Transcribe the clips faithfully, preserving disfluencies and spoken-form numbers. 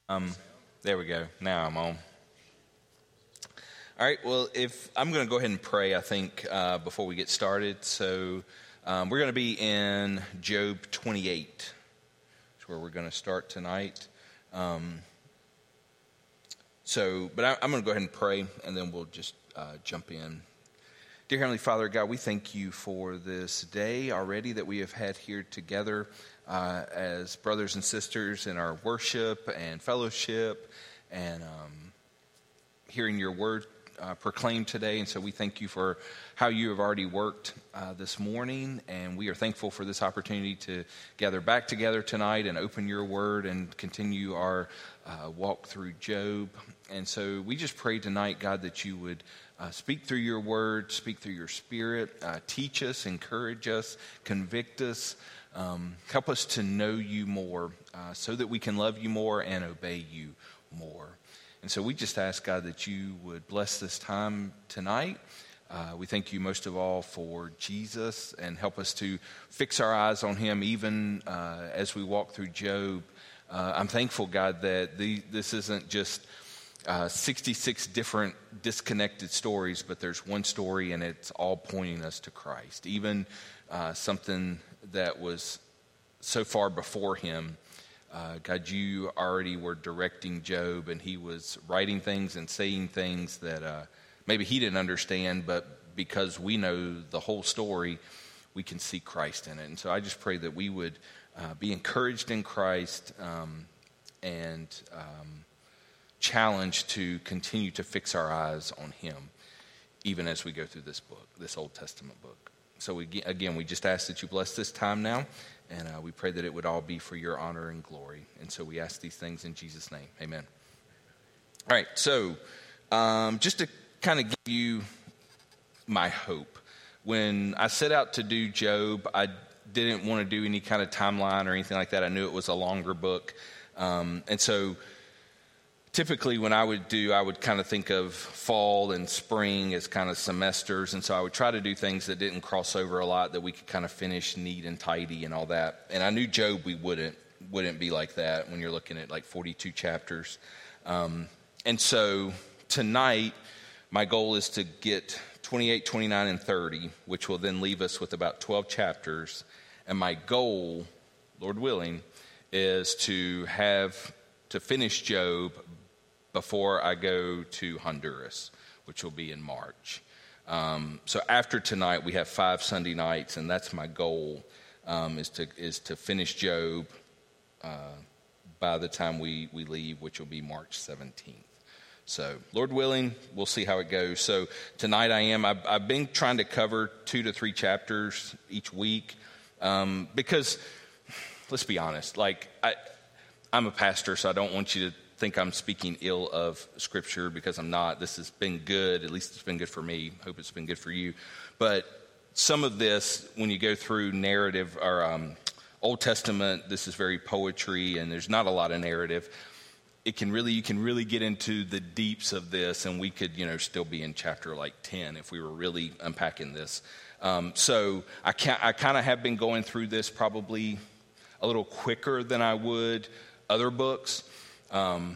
Um, there we go. Now I'm on. All right. Well, if I'm going to go ahead and pray, I think uh, before we get started. So um, we're going to be in Job twenty-eight. That's where we're going to start tonight. Um, so, but I, I'm going to go ahead and pray, and then we'll just uh, jump in. Dear Heavenly Father, God, we thank you for this day already that we have had here together uh, as brothers and sisters in our worship and fellowship and um, hearing your word uh, proclaimed today. And so we thank you for how you have already worked uh, this morning. And we are thankful for this opportunity to gather back together tonight and open your word and continue our uh, walk through Job. And so we just pray tonight, God, that you would Uh, speak through your word, speak through your spirit, uh, teach us, encourage us, convict us, um, help us to know you more uh, so that we can love you more and obey you more. And so we just ask, God, that you would bless this time tonight. Uh, we thank you most of all for Jesus and help us to fix our eyes on him even uh, as we walk through Job. Uh, I'm thankful, God, that the, this isn't just Uh, sixty-six different disconnected stories, but there's one story and it's all pointing us to Christ. Even uh, something that was so far before him, uh, God, you already were directing Job, and he was writing things and saying things that uh, maybe he didn't understand, but because we know the whole story, we can see Christ in it. And so I just pray that we would uh, be encouraged in Christ um, and um challenged to continue to fix our eyes on him, even as we go through this book, this Old Testament book. So we, again, we just ask that you bless this time now, and uh, we pray that it would all be for your honor and glory. And so we ask these things in Jesus' name. Amen. All right, so um, just to kind of give you my hope. When I set out to do Job, I didn't want to do any kind of timeline or anything like that. I knew it was a longer book. Um, and so typically when I would do, I would kind of think of fall and spring as kind of semesters. And so I would try to do things that didn't cross over a lot, that we could kind of finish neat and tidy and all that. And I knew Job, we wouldn't, wouldn't be like that when you're looking at like forty-two chapters. Um, and so tonight, my goal is to get twenty-eight, twenty-nine, and thirty, which will then leave us with about twelve chapters. And my goal, Lord willing, is to have to finish Job before I go to Honduras, which will be in March. Um, so after tonight, we have five Sunday nights, and that's my goal, um, is to is to finish Job uh, by the time we, we leave, which will be March seventeenth. So Lord willing, we'll see how it goes. So tonight I am, I've, I've been trying to cover two to three chapters each week, um, because let's be honest, like I, I'm a pastor, so I don't want you to think I'm speaking ill of Scripture, because I'm not. This has been good. At least it's been good for me. Hope it's been good for you. But some of this, when you go through narrative or um, Old Testament, this is very poetry, and there's not a lot of narrative. It can really, you can really get into the deeps of this, and we could, you know, still be in chapter like ten if we were really unpacking this. Um, so I can't, I kind of have been going through this probably a little quicker than I would other books. Um,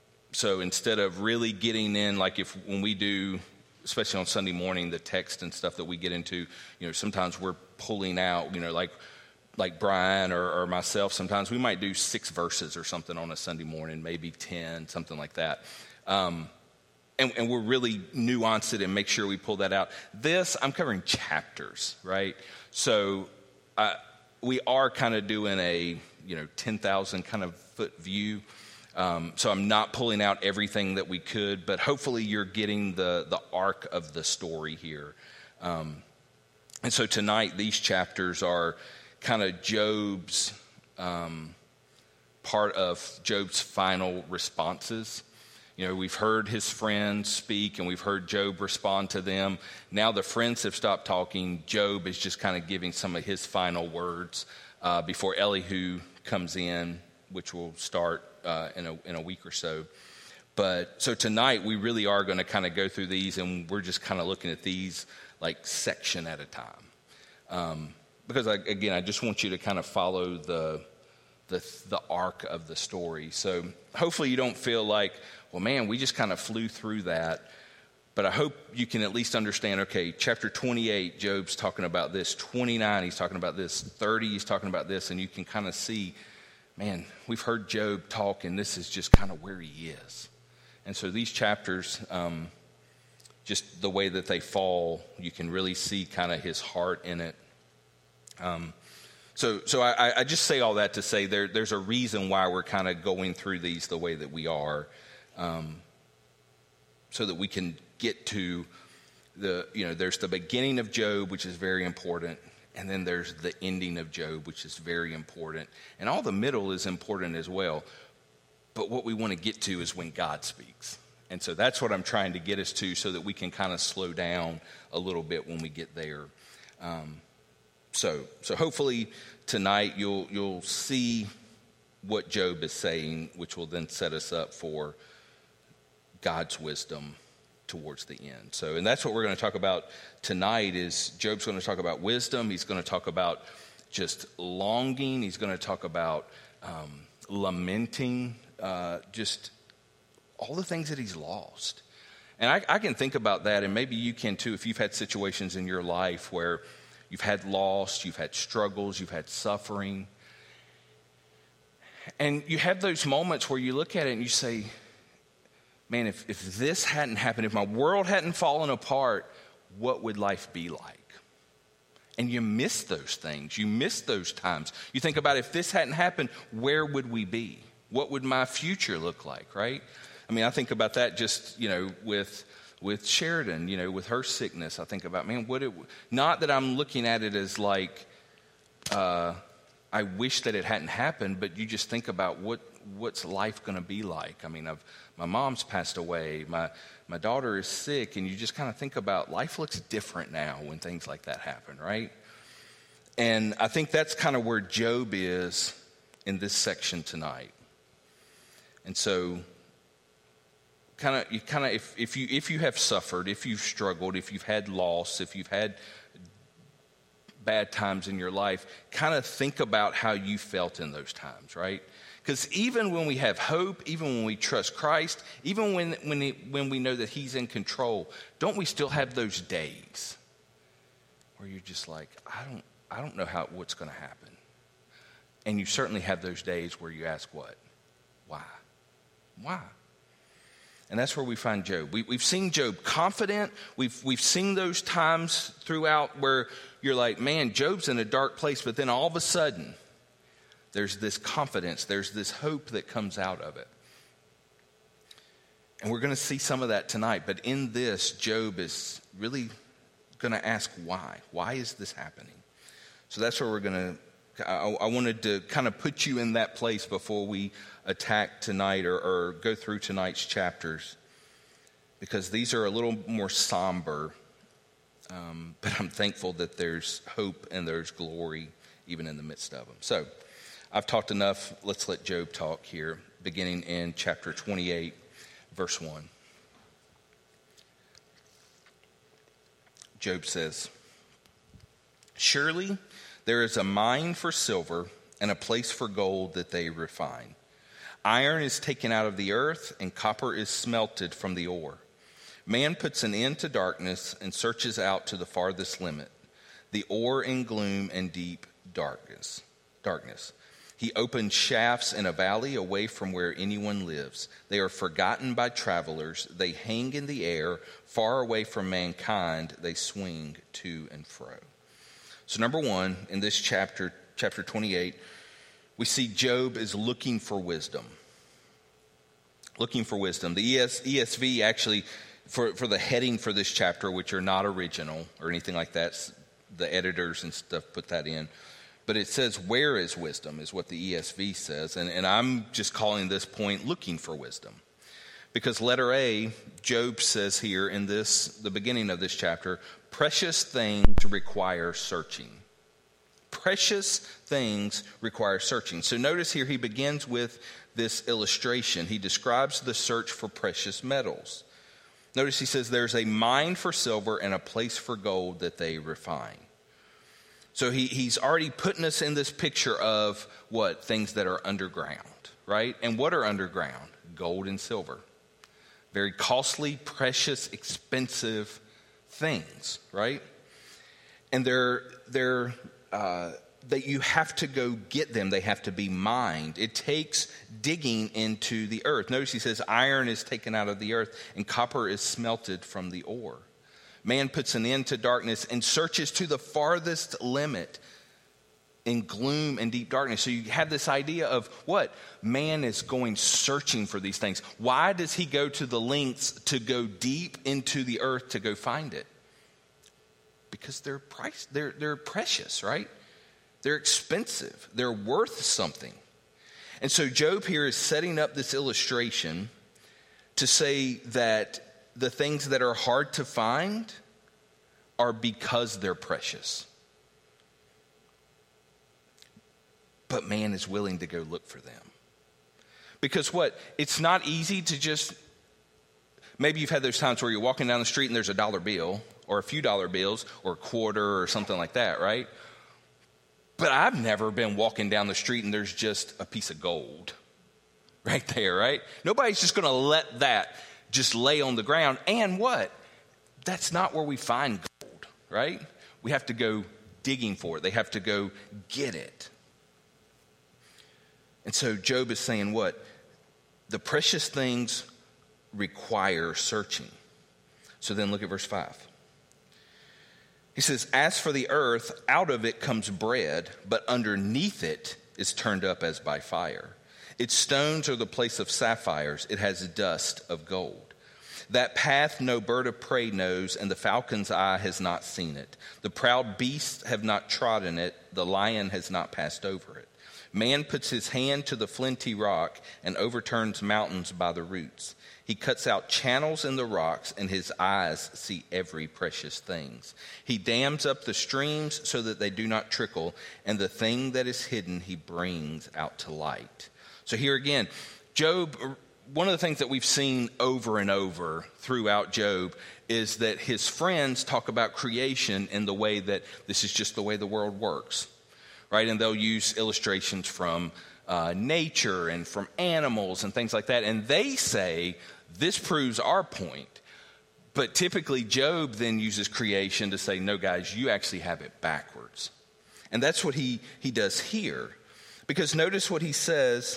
so instead of really getting in, like if when we do, especially on Sunday morning, the text and stuff that we get into, you know, sometimes we're pulling out, you know, like like Brian or, or myself, sometimes we might do six verses or something on a Sunday morning, maybe ten, something like that. Um, and, and we're really nuance it and make sure we pull that out. This, I'm covering chapters, right? So I, we are kind of doing a, you know, ten thousand kind of foot view. Um, so I'm not pulling out everything that we could, but hopefully you're getting the, the arc of the story here. Um, and so tonight, these chapters are kind of Job's, um, part of Job's final responses. You know, we've heard his friends speak, and we've heard Job respond to them. Now the friends have stopped talking. Job is just kind of giving some of his final words uh, before Elihu comes in, which will start uh, in a in a week or so. But so tonight we really are going to kind of go through these, and we're just kind of looking at these like section at a time. Um, because I, again, I just want you to kind of follow the the the arc of the story. So hopefully you don't feel like, well, man, we just kind of flew through that. But I hope you can at least understand, okay, chapter twenty-eight, Job's talking about this. twenty-nine, he's talking about this. thirty, he's talking about this. And you can kind of see, man, we've heard Job talk, and this is just kind of where he is. And so these chapters, um, just the way that they fall, you can really see kind of his heart in it. Um, so so I, I just say all that to say there, there's a reason why we're kind of going through these the way that we are, um, so that we can get to the, you know, there's the beginning of Job, which is very important, and then there's the ending of Job, which is very important. And all the middle is important as well. But what we want to get to is when God speaks. And so that's what I'm trying to get us to, so that we can kind of slow down a little bit when we get there. Um, so so hopefully tonight you'll you'll see what Job is saying, which will then set us up for God's wisdom towards the end. So, and that's what we're going to talk about tonight. Is Job's going to talk about wisdom. He's going to talk about just longing. He's going to talk about um, lamenting, uh, just all the things that he's lost. And I, I can think about that, and maybe you can too, if you've had situations in your life where you've had loss, you've had struggles, you've had suffering. And you have those moments where you look at it and you say, man, if, if this hadn't happened, if my world hadn't fallen apart, what would life be like? And you miss those things. You miss those times. You think about, if this hadn't happened, where would we be? What would my future look like, right? I mean, I think about that just, you know, with with Sheridan, you know, with her sickness. I think about, man, what it, not that I'm looking at it as like, uh, I wish that it hadn't happened, but you just think about what what's life going to be like. I mean, I've, my mom's passed away, my my daughter is sick, and you just kind of think about life looks different now when things like that happen, right? And I think that's kind of where Job is in this section tonight. And so, kind of, you kind of, if, if you if you have suffered, if you've struggled, if you've had loss, if you've had bad times in your life, kind of think about how you felt in those times, right? Because even when we have hope, even when we trust Christ, even when when, it, when we know that He's in control, don't we still have those days where you're just like, I don't, I don't know how what's going to happen, and you certainly have those days where you ask, what, why, why? And that's where we find Job. We, we've seen Job confident. We've we've seen those times throughout where you're like, man, Job's in a dark place, but then all of a sudden, there's this confidence, there's this hope that comes out of it. And we're going to see some of that tonight. But in this, Job is really going to ask why. Why is this happening? So that's where we're going to, I, I wanted to kind of put you in that place before we attack tonight or, or go through tonight's chapters. Because these are a little more somber. Um, but I'm thankful that there's hope and there's glory even in the midst of them. So, I've talked enough. Let's let Job talk here, beginning in chapter twenty-eight, verse one. Job says, "Surely there is a mine for silver and a place for gold that they refine. Iron is taken out of the earth and copper is smelted from the ore. Man puts an end to darkness and searches out to the farthest limit, the ore in gloom and deep darkness. darkness. He opens shafts in a valley away from where anyone lives. They are forgotten by travelers. They hang in the air. Far away from mankind, they swing to and fro." So number one, in this chapter, chapter twenty-eight, we see Job is looking for wisdom. Looking for wisdom. The E S V actually, for, for the heading for this chapter, which are not original or anything like that, the editors and stuff put that in. But it says, "Where is wisdom?" is what the E S V says. And, and I'm just calling this point looking for wisdom. Because letter A, Job says here in this, the beginning of this chapter, precious things require searching. Precious things require searching. So notice here he begins with this illustration. He describes the search for precious metals. Notice he says there's a mine for silver and a place for gold that they refine. So he, he's already putting us in this picture of what? Things that are underground, right? And what are underground? Gold and silver. Very costly, precious, expensive things, right? And they're, they're, uh, that you have to go get them. They have to be mined. It takes digging into the earth. Notice he says iron is taken out of the earth and copper is smelted from the ore. Man puts an end to darkness and searches to the farthest limit in gloom and deep darkness. So you have this idea of what? Man is going searching for these things. Why does he go to the lengths to go deep into the earth to go find it? Because they're price, they're, they're precious, right? They're expensive. They're worth something. And so Job here is setting up this illustration to say that the things that are hard to find are because they're precious. But man is willing to go look for them. Because what? It's not easy to just, maybe you've had those times where you're walking down the street and there's a dollar bill or a few dollar bills or a quarter or something like that, right? But I've never been walking down the street and there's just a piece of gold right there, right? Nobody's just going to let that just lay on the ground. And what? That's not where we find gold, right? We have to go digging for it. They have to go get it. And so Job is saying what? The precious things require searching. So then look at verse five. He says, as for the earth, out of it comes bread, but underneath it is turned up as by fire. Its stones are the place of sapphires. It has dust of gold. That path no bird of prey knows, and the falcon's eye has not seen it. The proud beasts have not trodden it. The lion has not passed over it. Man puts his hand to the flinty rock and overturns mountains by the roots. He cuts out channels in the rocks, and his eyes see every precious things. He dams up the streams so that they do not trickle, and the thing that is hidden he brings out to light. So here again, Job, one of the things that we've seen over and over throughout Job is that his friends talk about creation in the way that this is just the way the world works, right? And they'll use illustrations from uh, nature and from animals and things like that. And they say, this proves our point. But typically Job then uses creation to say, no, guys, you actually have it backwards. And that's what he, he does here. Because notice what he says.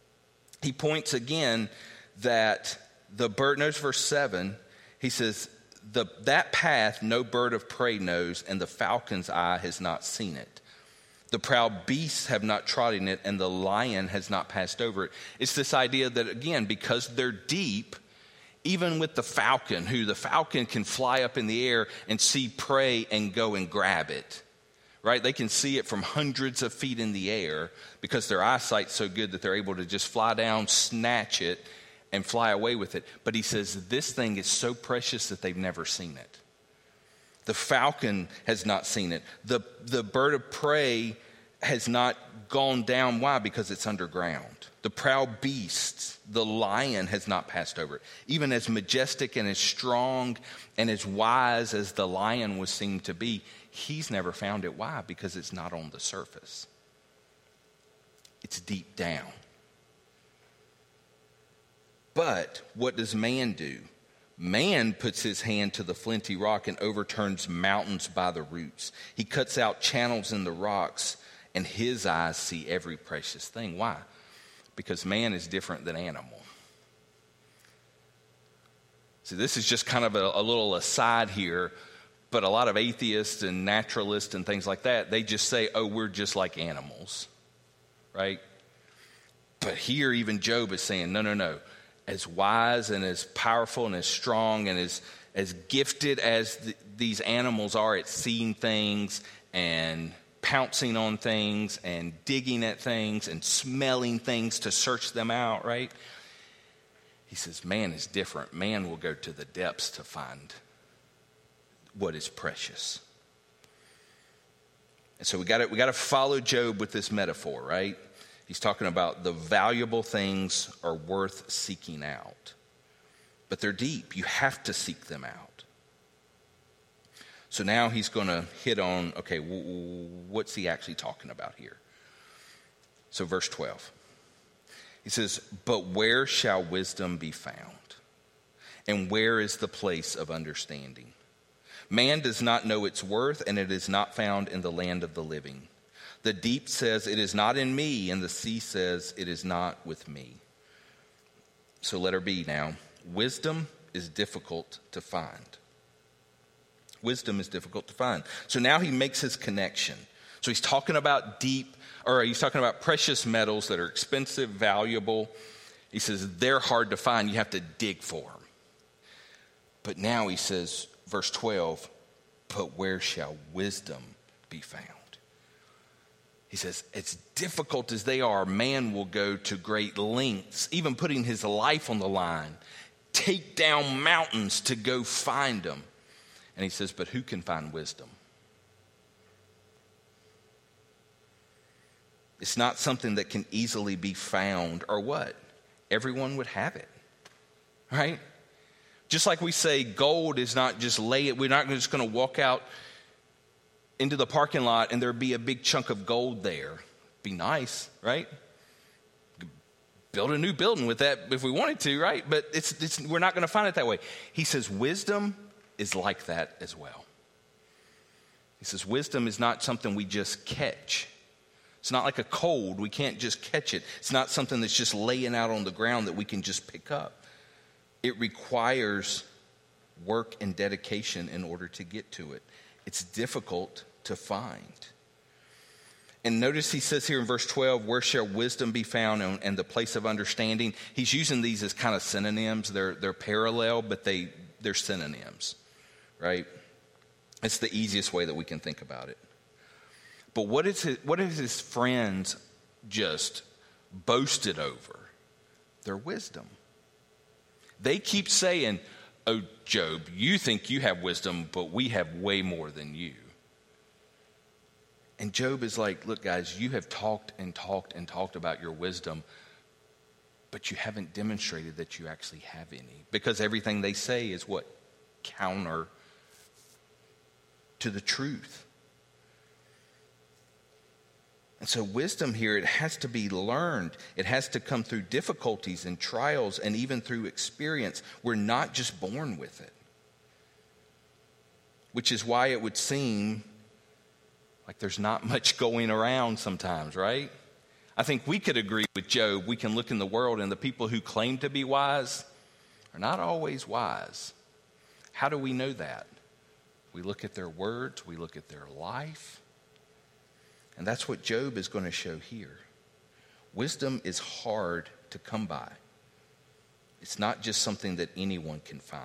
He points again that the bird, notice verse seven, he says, the, that path no bird of prey knows, and the falcon's eye has not seen it. The proud beasts have not trodden it, and the lion has not passed over it. It's this idea that, again, because they're deep, even with the falcon, who the falcon can fly up in the air and see prey and go and grab it, right? They can see it from hundreds of feet in the air because their eyesight's so good that they're able to just fly down, snatch it, and fly away with it. But he says this thing is so precious that they've never seen it. The falcon has not seen it. The, the bird of prey has not gone down. Why? Because it's underground. The proud beast, the lion, has not passed over it. Even as majestic and as strong and as wise as the lion was seen to be, he's never found it. Why? Because it's not on the surface. It's deep down. But what does man do? Man puts his hand to the flinty rock and overturns mountains by the roots. He cuts out channels in the rocks, and his eyes see every precious thing. Why? Because man is different than animal. So this is just kind of a, a little aside here, but a lot of atheists and naturalists and things like that, they just say, oh, we're just like animals, right? But here even Job is saying, no, no, no. As wise and as powerful and as strong and as, as gifted as the, these animals are at seeing things and pouncing on things and digging at things and smelling things to search them out, right? He says, man is different. Man will go to the depths to find what is precious. And so we got to we got to follow Job with this metaphor, right? He's talking about the valuable things are worth seeking out. But they're deep. You have to seek them out. So now he's going to hit on, okay, w- w- what's he actually talking about here? So verse twelve. He says, but where shall wisdom be found? And where is the place of understanding? Man does not know its worth, and it is not found in the land of the living. The deep says, it is not in me, and the sea says, it is not with me. So letter B now. Wisdom is difficult to find. Wisdom is difficult to find. So now he makes his connection. So he's talking about deep, or he's talking about precious metals that are expensive, valuable. He says they're hard to find. You have to dig for them. But now he says, verse twelve, but where shall wisdom be found? He says, as difficult as they are, man will go to great lengths, even putting his life on the line, take down mountains to go find them. And he says, but who can find wisdom? It's not something that can easily be found, or what? Everyone would have it, right? Just like we say gold is not just lay it, we're not just going to walk out into the parking lot and there'd be a big chunk of gold there. Be nice, right? Build a new building with that if we wanted to, right? But it's, it's we're not going to find it that way. He says wisdom is like that as well. He says wisdom is not something we just catch. It's not like a cold. We can't just catch it. It's not something that's just laying out on the ground that we can just pick up. It requires work and dedication in order to get to it. It's difficult to find. And notice he says here in verse twelve, where shall wisdom be found, and, and the place of understanding? He's using these as kind of synonyms. They're, they're parallel, but they, they're synonyms, right? It's the easiest way that we can think about it. But what is his, what is his friends just boasted over? Their wisdom. They keep saying, oh, Job, you think you have wisdom, but we have way more than you. And Job is like, look, guys, you have talked and talked and talked about your wisdom, but you haven't demonstrated that you actually have any. Because everything they say is what? Counter to the truth. And so wisdom here, it has to be learned. It has to come through difficulties and trials and even through experience. We're not just born with it. Which is why it would seem like there's not much going around sometimes, right? I think we could agree with Job. We can look in the world and the people who claim to be wise are not always wise. How do we know that? We look at their words, we look at their life. And that's what Job is going to show here. Wisdom is hard to come by. It's not just something that anyone can find.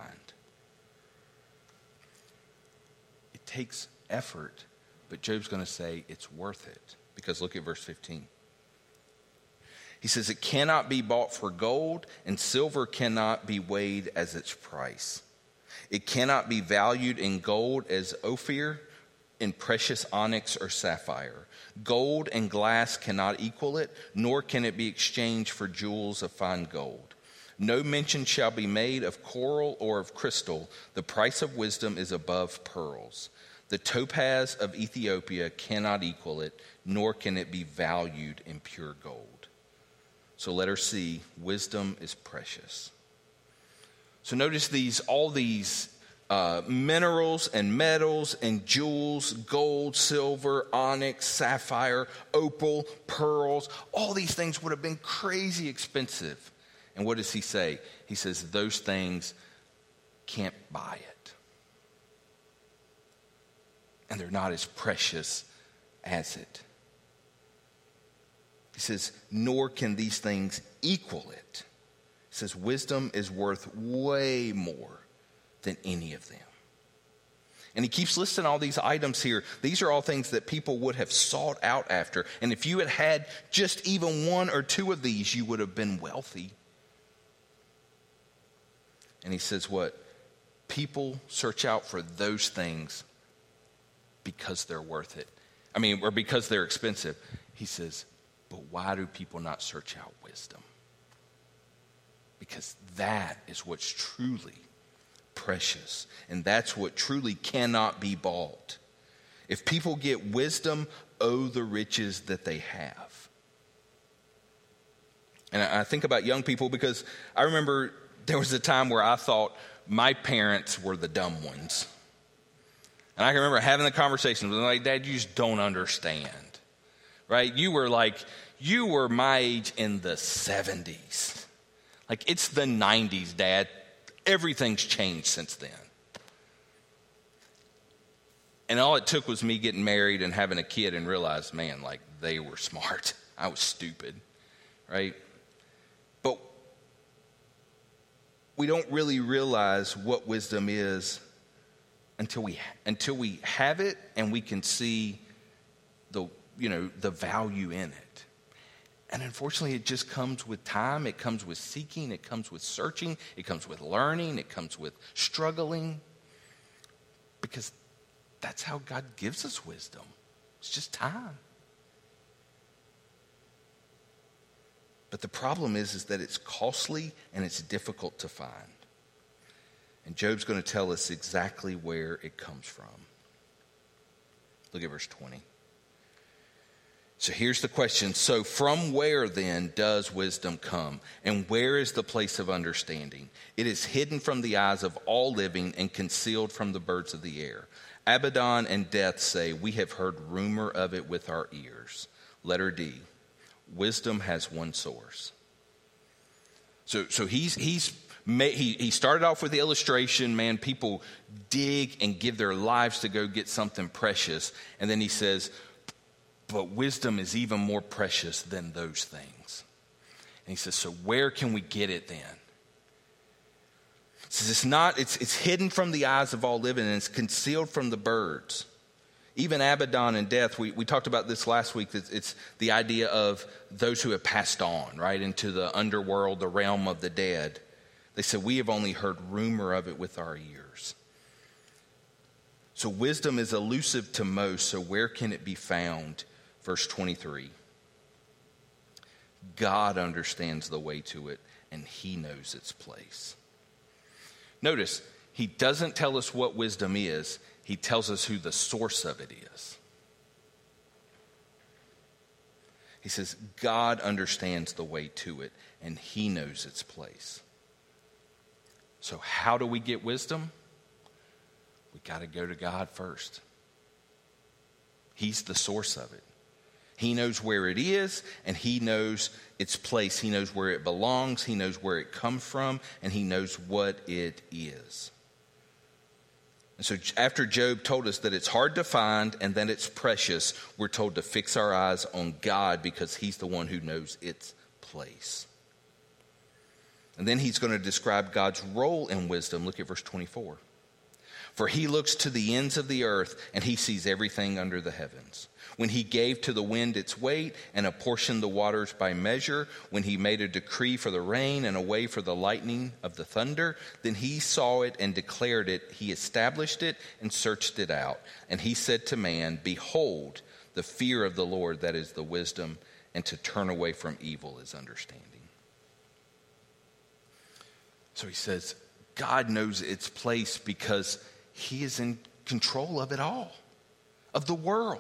It takes effort, but Job's going to say it's worth it. Because look at verse fifteen. He says, it cannot be bought for gold, and silver cannot be weighed as its price. It cannot be valued in gold as Ophir, in precious onyx or sapphire. Gold and glass cannot equal it, nor can it be exchanged for jewels of fine gold. No mention shall be made of coral or of crystal. The price of wisdom is above pearls. The topaz of Ethiopia cannot equal it, nor can it be valued in pure gold. So letter C, wisdom is precious. So notice these, all these Uh, minerals and metals and jewels, gold, silver, onyx, sapphire, opal, pearls, all these things would have been crazy expensive. And what does he say? He says those things can't buy it. And they're not as precious as it. He says, nor can these things equal it. He says wisdom is worth way more than any of them. And he keeps listing all these items here. These are all things that people would have sought out after. And if you had had just even one or two of these, you would have been wealthy. And he says what? People search out for those things because they're worth it. I mean, or because they're expensive. He says, but why do people not search out wisdom? Because that is what's truly precious. And that's what truly cannot be bought. If people get wisdom, owe the riches that they have. And I think about young people because I remember there was a time where I thought my parents were the dumb ones. And I can remember having the conversation with them like, Dad, you just don't understand. Right? You were like, you were my age in the seventies. Like, it's the nineties, Dad. Everything's changed since then. And all it took was me getting married and having a kid and realize, man, like, they were smart. I was stupid, right? But we don't really realize what wisdom is until we until we have it and we can see the, you know, the value in it. And unfortunately, it just comes with time. It comes with seeking. It comes with searching. It comes with learning. It comes with struggling. Because that's how God gives us wisdom. It's just time. But the problem is, is that it's costly and it's difficult to find. And Job's going to tell us exactly where it comes from. Look at verse twenty. So here's the question. So from where then does wisdom come? And where is the place of understanding? It is hidden from the eyes of all living and concealed from the birds of the air. Abaddon and Death say, we have heard rumor of it with our ears. Letter D, wisdom has one source. So so he's he's made, he he started off with the illustration, man, people dig and give their lives to go get something precious. And then he says, but wisdom is even more precious than those things. And he says, so where can we get it then? He says it's not, it's it's hidden from the eyes of all living and it's concealed from the birds. Even Abaddon and Death, we, we talked about this last week. It's, it's the idea of those who have passed on, right, into the underworld, the realm of the dead. They said, we have only heard rumor of it with our ears. So wisdom is elusive to most, so where can it be found? Verse twenty-three. God understands the way to it, and he knows its place. Notice, he doesn't tell us what wisdom is. He tells us who the source of it is. He says, God understands the way to it, and he knows its place. So how do we get wisdom? We got to go to God first. He's the source of it. He knows where it is, and he knows its place. He knows where it belongs. He knows where it comes from, and he knows what it is. And so after Job told us that it's hard to find and that it's precious, we're told to fix our eyes on God because he's the one who knows its place. And then he's going to describe God's role in wisdom. Look at verse twenty-four. For he looks to the ends of the earth, and he sees everything under the heavens. When he gave to the wind its weight and apportioned the waters by measure, when he made a decree for the rain and a way for the lightning of the thunder, then he saw it and declared it. He established it and searched it out. And he said to man, behold, the fear of the Lord, that is the wisdom, and to turn away from evil is understanding. So he says, God knows its place because he is in control of it all, of the world.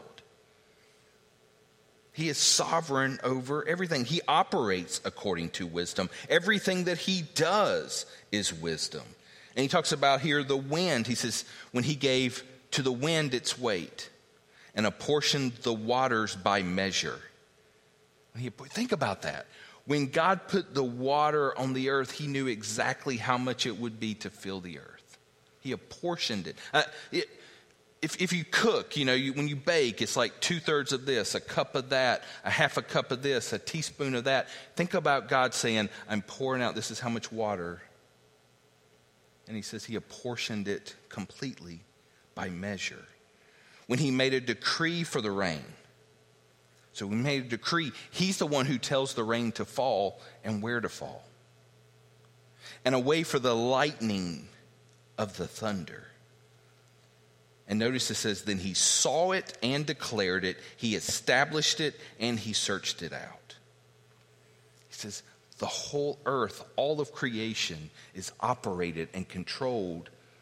He is sovereign over everything. He operates according to wisdom. Everything that he does is wisdom. And he talks about here the wind. He says, when he gave to the wind its weight and apportioned the waters by measure. Think about that. When God put the water on the earth, he knew exactly how much it would be to fill the earth. He apportioned it. Uh, it if, if you cook, you know, you, when you bake, it's like two-thirds of this, a cup of that, a half a cup of this, a teaspoon of that. Think about God saying, I'm pouring out, this is how much water. And he says he apportioned it completely by measure. When he made a decree for the rain. So we made a decree. He's the one who tells the rain to fall and where to fall. And a way for the lightning of the thunder. And notice it says, then he saw it and declared it. He established it and he searched it out. He says, the whole earth, all of creation is operated and controlled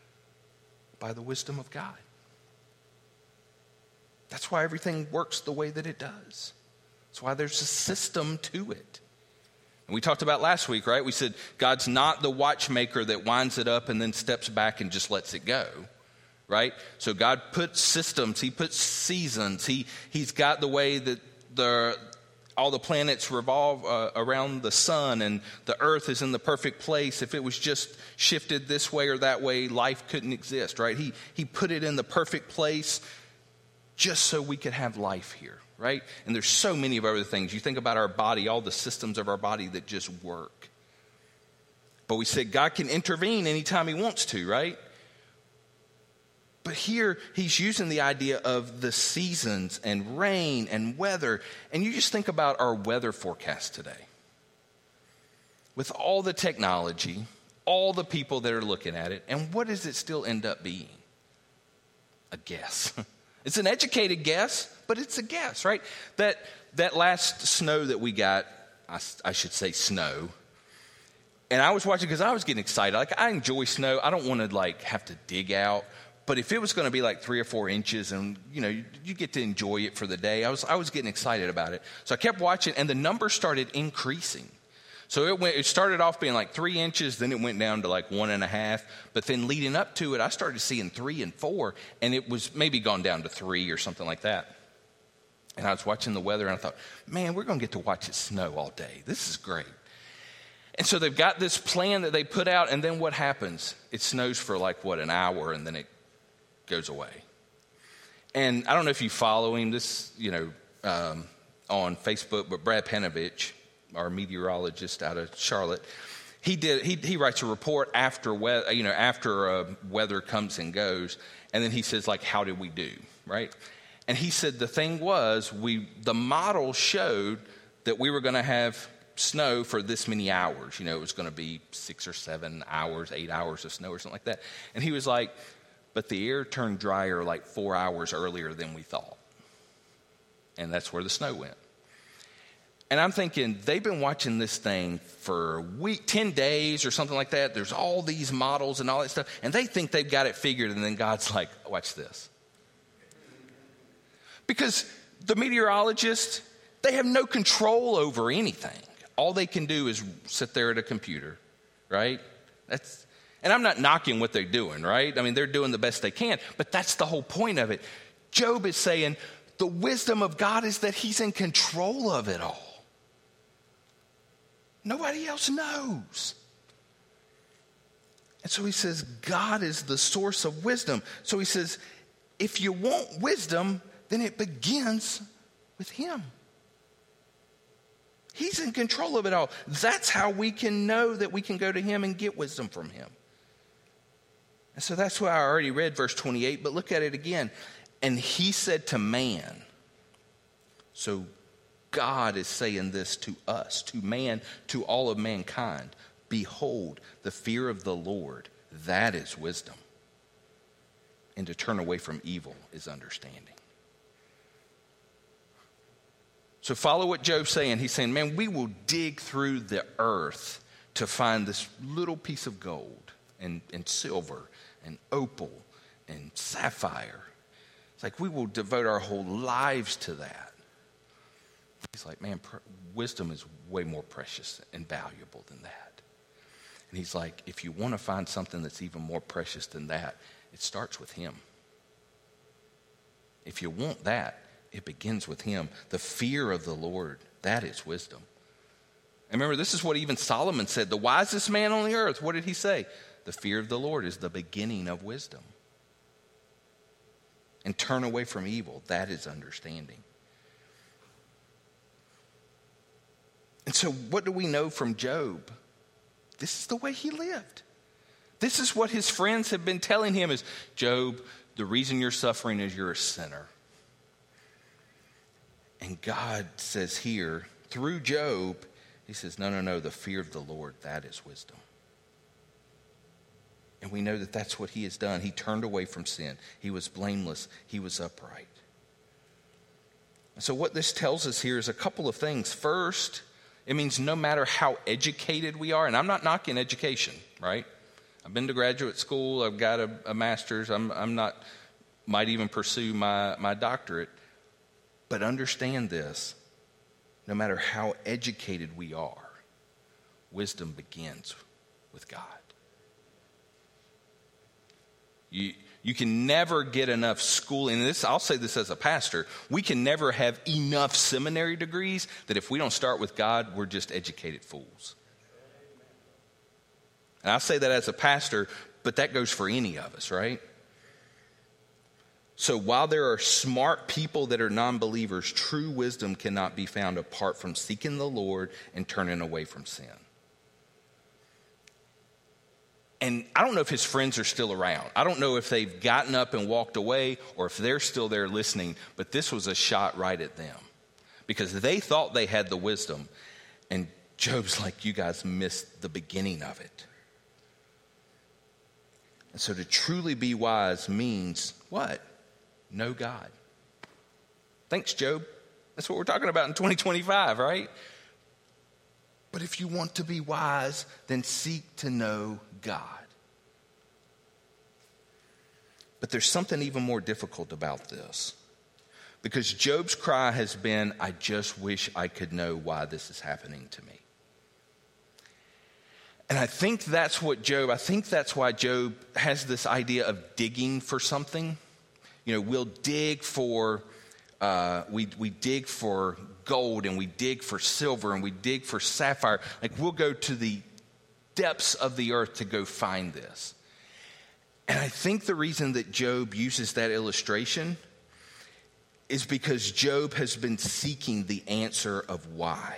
by the wisdom of God. That's why everything works the way that it does. That's why there's a system to it. And we talked about last week, right? We said God's not the watchmaker that winds it up and then steps back and just lets it go, right? So God puts systems. He puts seasons. He, he's got the way that the all the planets revolve uh, around the sun, and the earth is in the perfect place. If it was just shifted this way or that way, life couldn't exist, right? He, he put it in the perfect place just so we could have life here, right? And there's so many of other things. You think about our body, all the systems of our body that just work. But we said God can intervene anytime he wants to, right? But here he's using the idea of the seasons and rain and weather. And you just think about our weather forecast today. With all the technology, all the people that are looking at it, and what does it still end up being? A guess. It's an educated guess, but it's a guess, right? That that last snow that we got, I, I should say snow, and I was watching because I was getting excited. Like, I enjoy snow. I don't want to like have to dig out. But if it was going to be like three or four inches and, you know, you, you get to enjoy it for the day, I was I was getting excited about it. So I kept watching, and the numbers started increasing. So it went. It started off being like three inches, then it went down to like one and a half. But then leading up to it, I started seeing three and four, and it was maybe gone down to three or something like that. And I was watching the weather, and I thought, man, we're going to get to watch it snow all day. This is great. And so they've got this plan that they put out, and then what happens? It snows for like, what, an hour, and then it goes away. And I don't know if you follow him, this, you know, um, on Facebook, but Brad Panovich, our meteorologist out of Charlotte, he did. He he writes a report after weather, you know, after uh, weather comes and goes, and then he says, like, how did we do, right? And he said the thing was, we the model showed that we were going to have snow for this many hours. You know, it was going to be six or seven hours, eight hours of snow or something like that. And he was like, but the air turned drier like four hours earlier than we thought. And that's where the snow went. And I'm thinking, they've been watching this thing for a week, ten days or something like that. There's all these models and all that stuff. And they think they've got it figured. And then God's like, watch this. Because the meteorologists, they have no control over anything. All they can do is sit there at a computer, right? That's... And I'm not knocking what they're doing, right? I mean, they're doing the best they can, but that's the whole point of it. Job is saying the wisdom of God is that he's in control of it all. Nobody else knows. And so he says, God is the source of wisdom. So he says, if you want wisdom, then it begins with him. He's in control of it all. That's how we can know that we can go to him and get wisdom from him. And so that's why I already read verse twenty-eight, but look at it again. And he said to man, so God is saying this to us, to man, to all of mankind. Behold, the fear of the Lord, that is wisdom. And to turn away from evil is understanding. So follow what Job's saying. He's saying, man, we will dig through the earth to find this little piece of gold and, and silver and opal and sapphire. It's like we will devote our whole lives to that. He's like, man, pr- wisdom is way more precious and valuable than that. And he's like, if you want to find something that's even more precious than that, it starts with him. If you want that, it begins with him. The fear of the Lord, that is wisdom. And remember, this is what even Solomon said. The wisest man on the earth, what did he say? The fear of the Lord is the beginning of wisdom. And turn away from evil, that is understanding. And so what do we know from Job? This is the way he lived. This is what his friends have been telling him is, Job, the reason you're suffering is you're a sinner. And God says here, through Job, he says, no, no, no, the fear of the Lord, that is wisdom. And we know that that's what he has done. He turned away from sin. He was blameless. He was upright. And so what this tells us here is a couple of things. First, it means no matter how educated we are, and I'm not knocking education, right? I've been to graduate school. I've got a, a master's. I'm, I'm not, might even pursue my, my doctorate. But understand this, no matter how educated we are, wisdom begins with God. You, you can never get enough schooling. And this, I'll say this as a pastor. We can never have enough seminary degrees that if we don't start with God, we're just educated fools. And I say that as a pastor, but that goes for any of us, right? So while there are smart people that are non-believers, true wisdom cannot be found apart from seeking the Lord and turning away from sin. And I don't know if his friends are still around. I don't know if they've gotten up and walked away or if they're still there listening, but this was a shot right at them because they thought they had the wisdom. And Job's like, you guys missed the beginning of it. And so to truly be wise means what? Know God. Thanks, Job. That's what we're talking about in twenty twenty-five, right? But if you want to be wise, then seek to know God. But there's something even more difficult about this. Because Job's cry has been, I just wish I could know why this is happening to me. And I think that's what Job, I think that's why Job has this idea of digging for something. You know, we'll dig for, uh, we, we dig for gold and we dig for silver and we dig for sapphire. Like we'll go to the depths of the earth to go find this. And I think the reason that Job uses that illustration is because Job has been seeking the answer of why.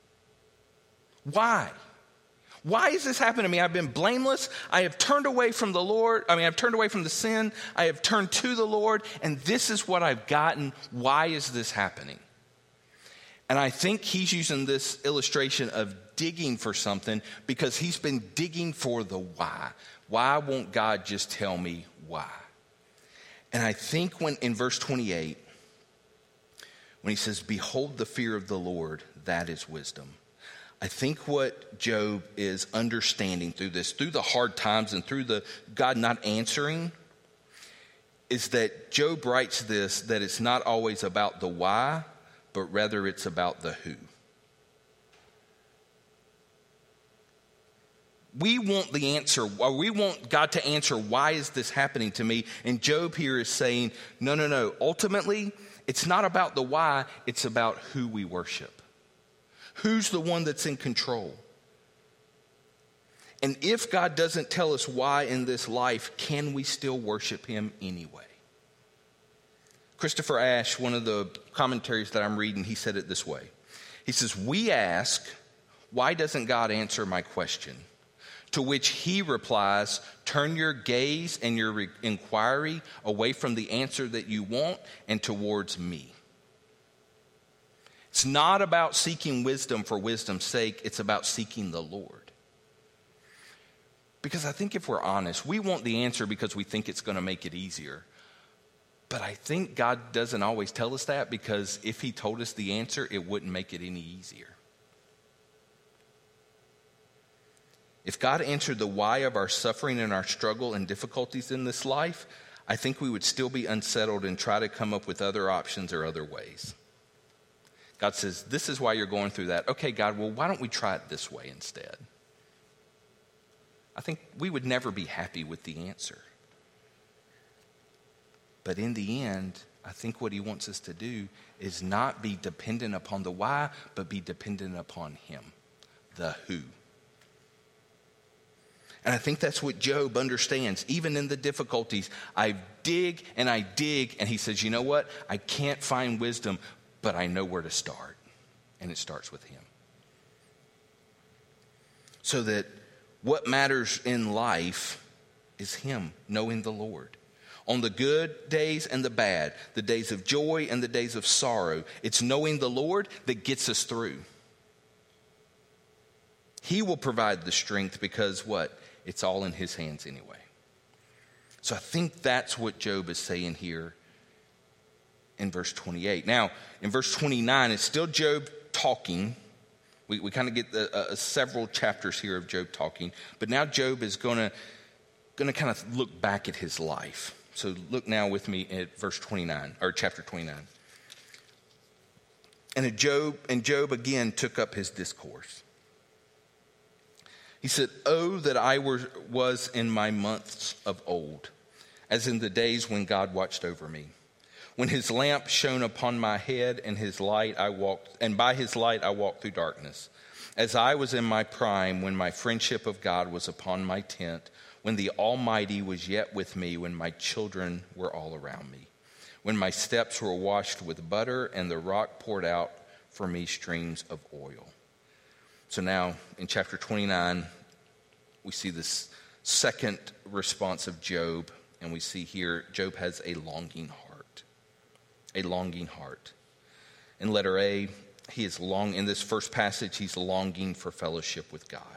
Why? Why is this happening to me? I've been blameless. I have turned away from the Lord. I mean, I've turned away from the sin. I have turned to the Lord. And this is what I've gotten. Why is this happening? And I think he's using this illustration of digging for something because he's been digging for the why. Why won't God just tell me why? And I think when in verse twenty-eight, when he says, behold the fear of the Lord, that is wisdom. I think what Job is understanding through this, through the hard times and through the God not answering, is that Job writes this, that it's not always about the why, but rather it's about the who. We want the answer, or we want God to answer, why is this happening to me? And Job here is saying, no, no, no. Ultimately, it's not about the why, it's about who we worship. Who's the one that's in control? And if God doesn't tell us why in this life, can we still worship him anyway? Christopher Ash, one of the commentaries that I'm reading, he said it this way. He says, we ask, why doesn't God answer my question? To which he replies, turn your gaze and your re- inquiry away from the answer that you want and towards me. It's not about seeking wisdom for wisdom's sake. It's about seeking the Lord. Because I think if we're honest, we want the answer because we think it's going to make it easier. But I think God doesn't always tell us that because if he told us the answer, it wouldn't make it any easier. If God answered the why of our suffering and our struggle and difficulties in this life, I think we would still be unsettled and try to come up with other options or other ways. God says, this is why you're going through that. Okay, God, well, why don't we try it this way instead? I think we would never be happy with the answer. But in the end, I think what he wants us to do is not be dependent upon the why, but be dependent upon him, the who. And I think that's what Job understands. Even in the difficulties, I dig and I dig, and he says, you know what? I can't find wisdom, but I know where to start. And it starts with him. So that what matters in life is him, knowing the Lord. On the good days and the bad, the days of joy and the days of sorrow, it's knowing the Lord that gets us through. He will provide the strength because what? It's all in his hands anyway. So I think that's what Job is saying here in verse twenty-eight. Now, in verse twenty-nine, it's still Job talking. We, we kind of get the, uh, several chapters here of Job talking. But now Job is going to going to kind of look back at his life. So look now with me at verse twenty-nine, or chapter twenty-nine. And Job, and Job again took up his discourse. He said, "Oh, that I were, was in my months of old, as in the days when God watched over me. When his lamp shone upon my head, and his light I walked, and by his light I walked through darkness. As I was in my prime, when my friendship of God was upon my tent, when the Almighty was yet with me, when my children were all around me, when my steps were washed with butter, and the rock poured out for me streams of oil." So now in chapter twenty-nine, we see this second response of Job, and we see here Job has a longing heart. A longing heart. In letter A, he is long in this first passage, he's longing for fellowship with God.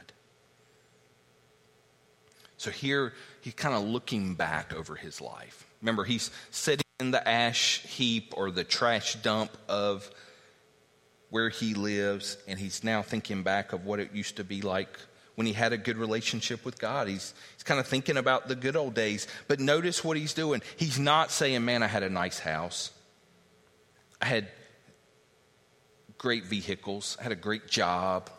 So here he's kind of looking back over his life. Remember, he's sitting in the ash heap or the trash dump of where he lives, and he's now thinking back of what it used to be like when he had a good relationship with God. He's, he's kind of thinking about the good old days. But notice what he's doing. He's not saying, "Man, I had a nice house. I had great vehicles. I had a great job.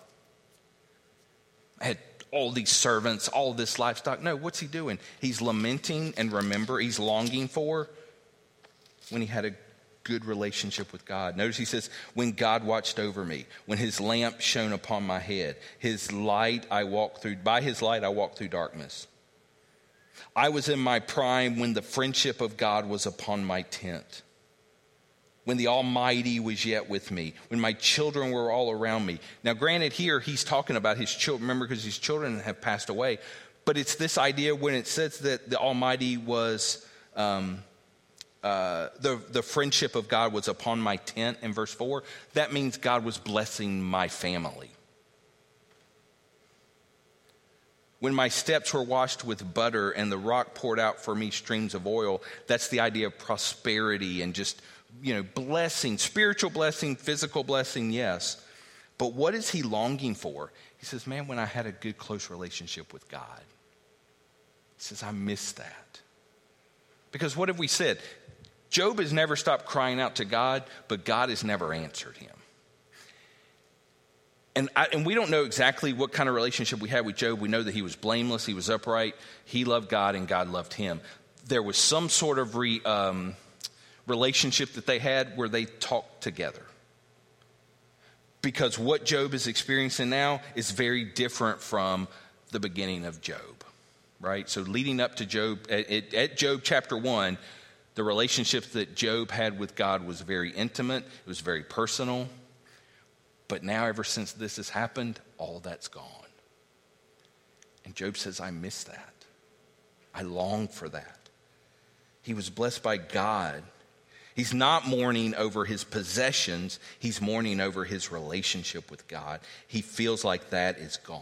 I had all these servants, all this livestock." No, what's he doing? He's lamenting and remember, he's longing for when he had a good relationship with God. Notice he says, "When God watched over me, when his lamp shone upon my head, his light I walked through, by his light I walked through darkness. I was in my prime when the friendship of God was upon my tent, when the Almighty was yet with me, when my children were all around me." Now, granted, here he's talking about his children, remember, because his children have passed away. But it's this idea when it says that the Almighty was, um, uh, the, the friendship of God was upon my tent in verse four. That means God was blessing my family. When my steps were washed with butter and the rock poured out for me streams of oil, that's the idea of prosperity and just, you know, blessing, spiritual blessing, physical blessing, yes. But what is he longing for? He says, "Man, when I had a good, close relationship with God." He says, "I miss that." Because what have we said? Job has never stopped crying out to God, but God has never answered him. And, I, and we don't know exactly what kind of relationship we had with Job. We know that he was blameless, he was upright, he loved God, and God loved him. There was some sort of re, um, relationship that they had where they talked together. Because what Job is experiencing now is very different from the beginning of Job, right? So leading up to Job, at, at Job chapter one, the relationship that Job had with God was very intimate, it was very personal. But now, ever since this has happened, all that's gone. And Job says, "I miss that. I long for that." He was blessed by God. He's not mourning over his possessions. He's mourning over his relationship with God. He feels like that is gone.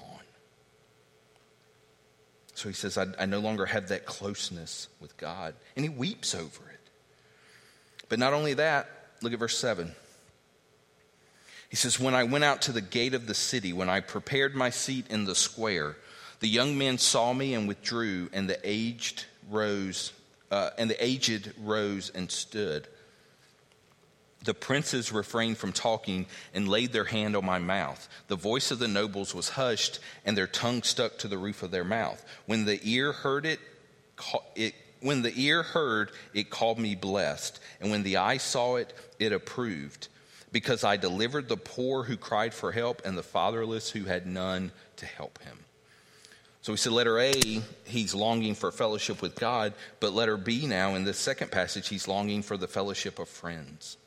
So he says, I, I no longer have that closeness with God. And he weeps over it. But not only that, look at verse seven. He says, "When I went out to the gate of the city, when I prepared my seat in the square, the young men saw me and withdrew, and the aged rose, uh, and the aged rose and stood. The princes refrained from talking and laid their hand on my mouth. The voice of the nobles was hushed, and their tongue stuck to the roof of their mouth. When the ear heard it, it when the ear heard, it called me blessed, and when the eye saw it, it approved. Because I delivered the poor who cried for help, and the fatherless who had none to help him." So we said letter A, he's longing for fellowship with God. But letter B now, in this second passage, he's longing for the fellowship of friends.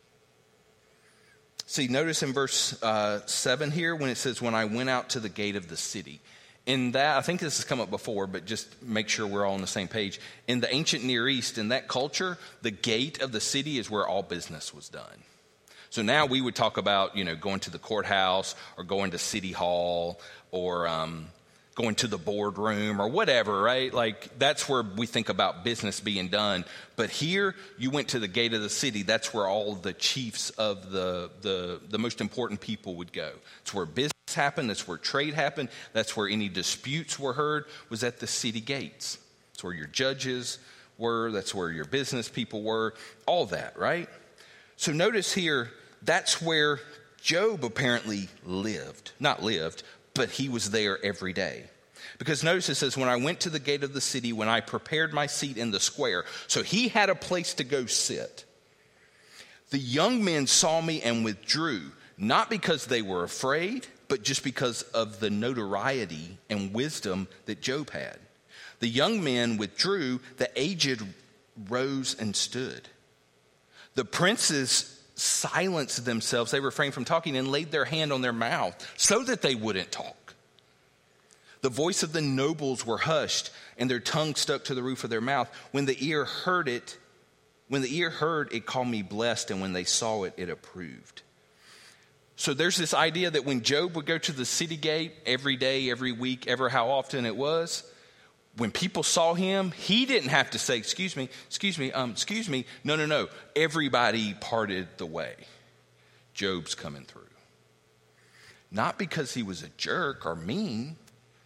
See, notice in verse uh, seven here, when it says, "When I went out to the gate of the city." In that, I think this has come up before, but just make sure we're all on the same page. In the ancient Near East, in that culture, the gate of the city is where all business was done. So now we would talk about, you know, going to the courthouse or going to City Hall or um, going to the boardroom or whatever, right? Like, that's where we think about business being done. But here, you went to the gate of the city. That's where all the chiefs of the, the, the most important people would go. It's where business happened. That's where trade happened. That's where any disputes were heard, was at the city gates. where your judges were. That's where your business people were. All that, right? So notice here, that's where Job apparently lived. Not lived, but he was there every day. Because notice it says, when I went to the gate of the city, when I prepared my seat in the square. So he had a place to go sit. The young men saw me and withdrew, not because they were afraid, but just because of the notoriety and wisdom that Job had. The young men withdrew, the aged rose and stood. The princes silenced themselves, they refrained from talking and laid their hand on their mouth so that they wouldn't talk. The voice of the nobles were hushed and their tongue stuck to the roof of their mouth. When the ear heard it, when the ear heard, it called me blessed, and when they saw it, it approved. So there's this idea that when Job would go to the city gate every day, every week, ever how often it was, when people saw him, he didn't have to say, excuse me, excuse me, um, excuse me. No, no, no. Everybody parted the way. Job's coming through. Not because he was a jerk or mean,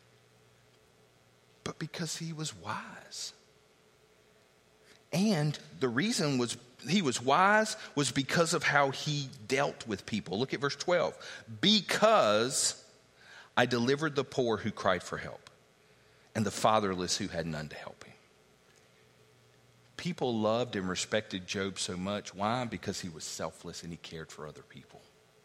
but because he was wise. And the reason was he was wise was because of how he dealt with people. Look at verse twelve. Because I delivered the poor who cried for help, and the fatherless who had none to help him. People loved and respected Job so much. Why? Because he was selfless and he cared for other people.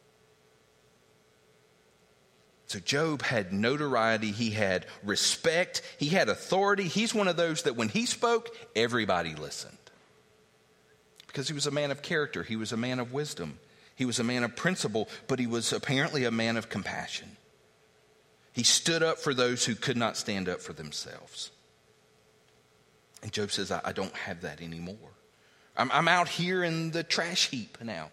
So Job had notoriety, he had respect, he had authority. He's one of those that when he spoke, everybody listened. Because he was a man of character, he was a man of wisdom, he was a man of principle, but he was apparently a man of compassion. He stood up for those who could not stand up for themselves. And Job says, I, I don't have that anymore. I'm, I'm out here in the trash heap now.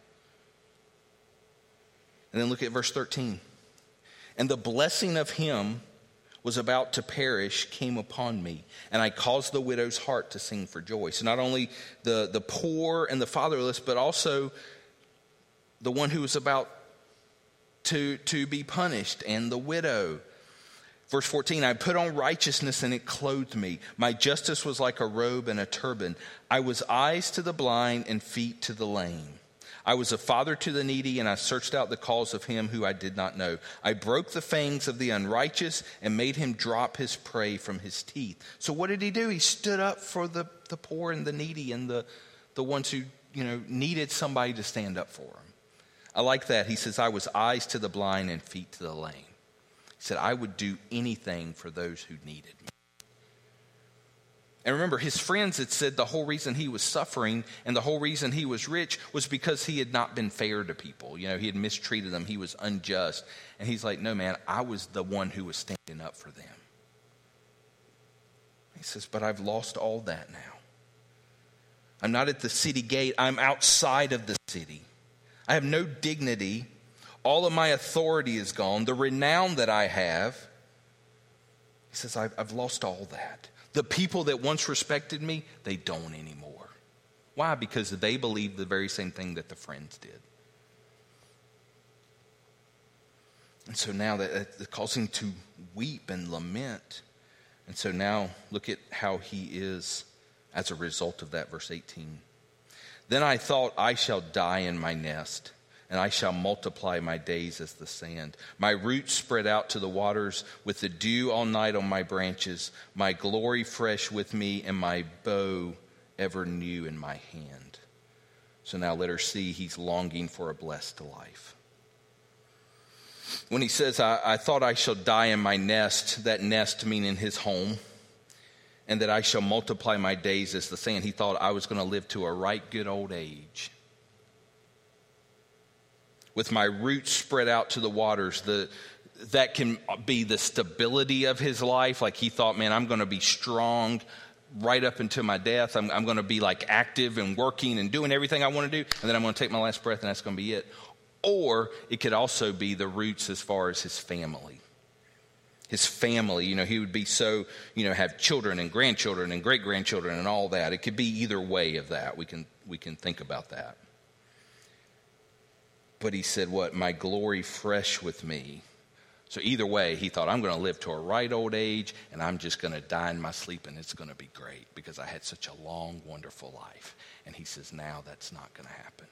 And then look at verse thirteen. And the blessing of him was about to perish came upon me, and I caused the widow's heart to sing for joy. So not only the, the poor and the fatherless, but also the one who was about to, to be punished, and the widow. Verse fourteen, I put on righteousness and it clothed me. My justice was like a robe and a turban. I was eyes to the blind and feet to the lame. I was a father to the needy, and I searched out the cause of him who I did not know. I broke the fangs of the unrighteous and made him drop his prey from his teeth. So what did he do? He stood up for the, the poor and the needy and the, the ones who, you know, needed somebody to stand up for them. I like that. He says, I was eyes to the blind and feet to the lame. He said, I would do anything for those who needed me. And remember, his friends had said the whole reason he was suffering and the whole reason he was rich was because he had not been fair to people. You know, he had mistreated them. He was unjust. And he's like, no, man, I was the one who was standing up for them. He says, but I've lost all that now. I'm not at the city gate. I'm outside of the city. I have no dignity. All of my authority is gone. The renown that I have. He says, I've, I've lost all that. The people that once respected me, they don't anymore. Why? Because they believed the very same thing that the friends did. And so now that, that causing to weep and lament. And so now look at how he is as a result of that, verse eighteen. Then I thought, I shall die in my nest, and I shall multiply my days as the sand. My roots spread out to the waters, with the dew all night on my branches, my glory fresh with me, and my bow ever new in my hand. So now let her see he's longing for a blessed life. When he says, I, I thought I shall die in my nest, that nest meaning his home, and that I shall multiply my days as the sand, he thought I was going to live to a right good old age. With my roots spread out to the waters, the that can be the stability of his life. Like he thought, man, I'm going to be strong right up until my death. I'm, I'm going to be like active and working and doing everything I want to do. And then I'm going to take my last breath and that's going to be it. Or it could also be the roots as far as his family. His family, you know, he would be so, you know, have children and grandchildren and great-grandchildren and all that. It could be either way of that. We can we can think about that. But he said, what? My glory fresh with me. So either way, he thought, I'm going to live to a right old age, and I'm just going to die in my sleep, and it's going to be great because I had such a long, wonderful life. And he says, now that's not going to happen.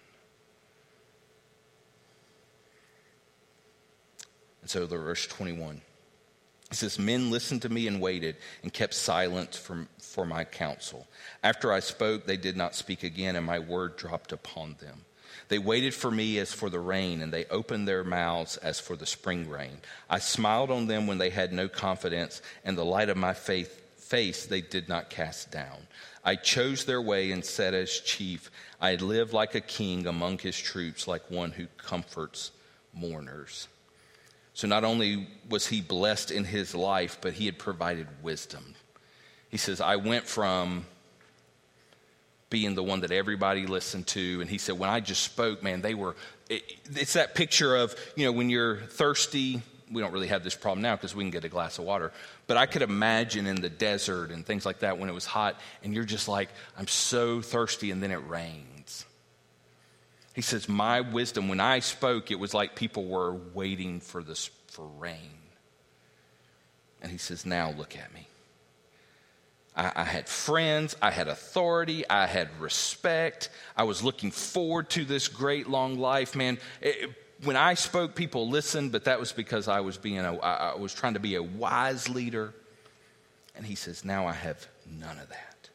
And so the verse twenty-one, it says, men listened to me and waited and kept silence for, for my counsel. After I spoke, they did not speak again, and my word dropped upon them. They waited for me as for the rain, and they opened their mouths as for the spring rain. I smiled on them when they had no confidence, and the light of my faith, face they did not cast down. I chose their way and sat as chief. I lived like a king among his troops, like one who comforts mourners. So not only was he blessed in his life, but he had provided wisdom. He says, I went from being the one that everybody listened to. And he said, when I just spoke, man, they were, it, it's that picture of, you know, when you're thirsty. We don't really have this problem now because we can get a glass of water. But I could imagine in the desert and things like that when it was hot, and you're just like, I'm so thirsty, and then it rains. He says, my wisdom, when I spoke, it was like people were waiting for this for rain. And he says, now look at me. I, I had friends, I had authority, I had respect. I was looking forward to this great long life, man. It, when I spoke, people listened, but that was because I was being a, I was trying to be a wise leader. And he says, now I have none of that.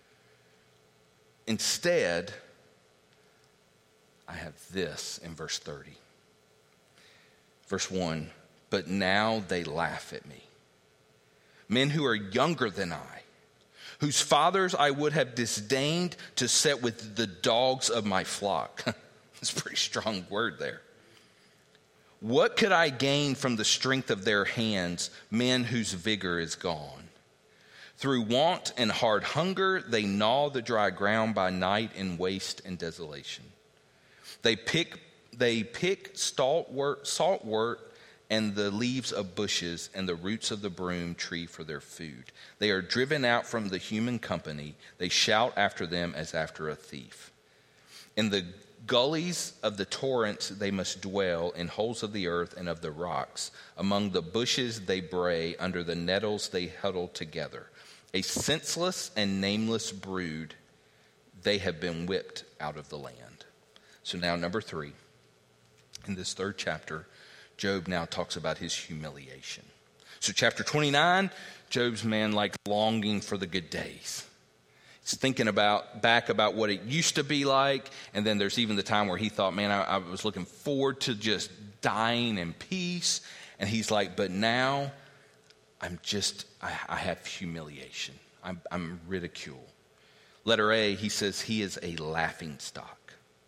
Instead, I have this in verse thirty. Verse one, but now they laugh at me. Men who are younger than I, whose fathers I would have disdained to set with the dogs of my flock. That's a pretty strong word there. What could I gain from the strength of their hands, men whose vigor is gone? Through want and hard hunger, they gnaw the dry ground by night in waste and desolation. They pick, they pick saltwort, saltwort and the leaves of bushes and the roots of the broom tree for their food. They are driven out from the human company. They shout after them as after a thief. In the gullies of the torrents they must dwell, in holes of the earth and of the rocks. Among the bushes they bray, under the nettles they huddle together. A senseless and nameless brood, they have been whipped out of the land. So now number three, in this third chapter, Job now talks about his humiliation. So chapter twenty-nine, Job's man like longing for the good days. He's thinking about back about what it used to be like. And then there's even the time where he thought, man, I, I was looking forward to just dying in peace. And he's like, but now I'm just, I, I have humiliation. I'm, I'm ridicule. Letter A, he says he is a laughing stock.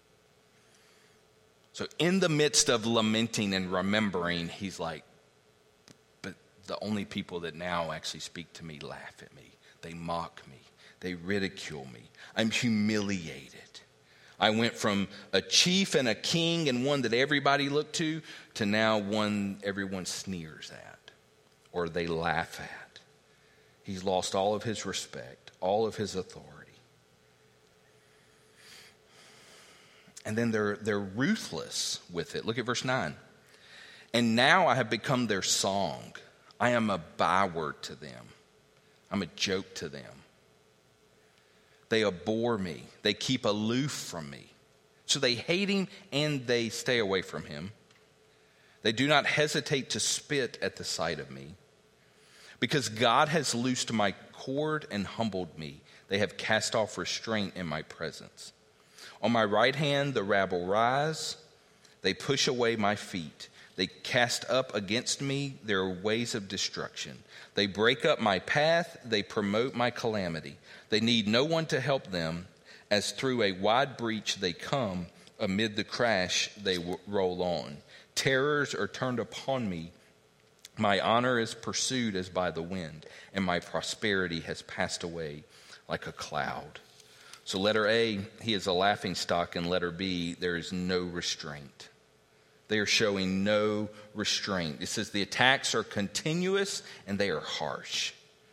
So in the midst of lamenting and remembering, he's like, but the only people that now actually speak to me laugh at me. They mock me. They ridicule me. I'm humiliated. I went from a chief and a king and one that everybody looked to, to now one everyone sneers at or they laugh at. He's lost all of his respect, all of his authority. And then they're, they're ruthless with it. Look at verse nine. And now I have become their song. I am a byword to them. I'm a joke to them. They abhor me. They keep aloof from me. So they hate him and they stay away from him. They do not hesitate to spit at the sight of me. Because God has loosed my cord and humbled me. They have cast off restraint in my presence. On my right hand the rabble rise. They push away my feet. They cast up against me their ways of destruction. They break up my path. They promote my calamity. They need no one to help them. As through a wide breach they come, amid the crash they w- roll on. Terrors are turned upon me. My honor is pursued as by the wind, and my prosperity has passed away like a cloud. So letter A, he is a laughingstock, and letter B, there is no restraint. They are showing no restraint. It says the attacks are continuous and they are harsh.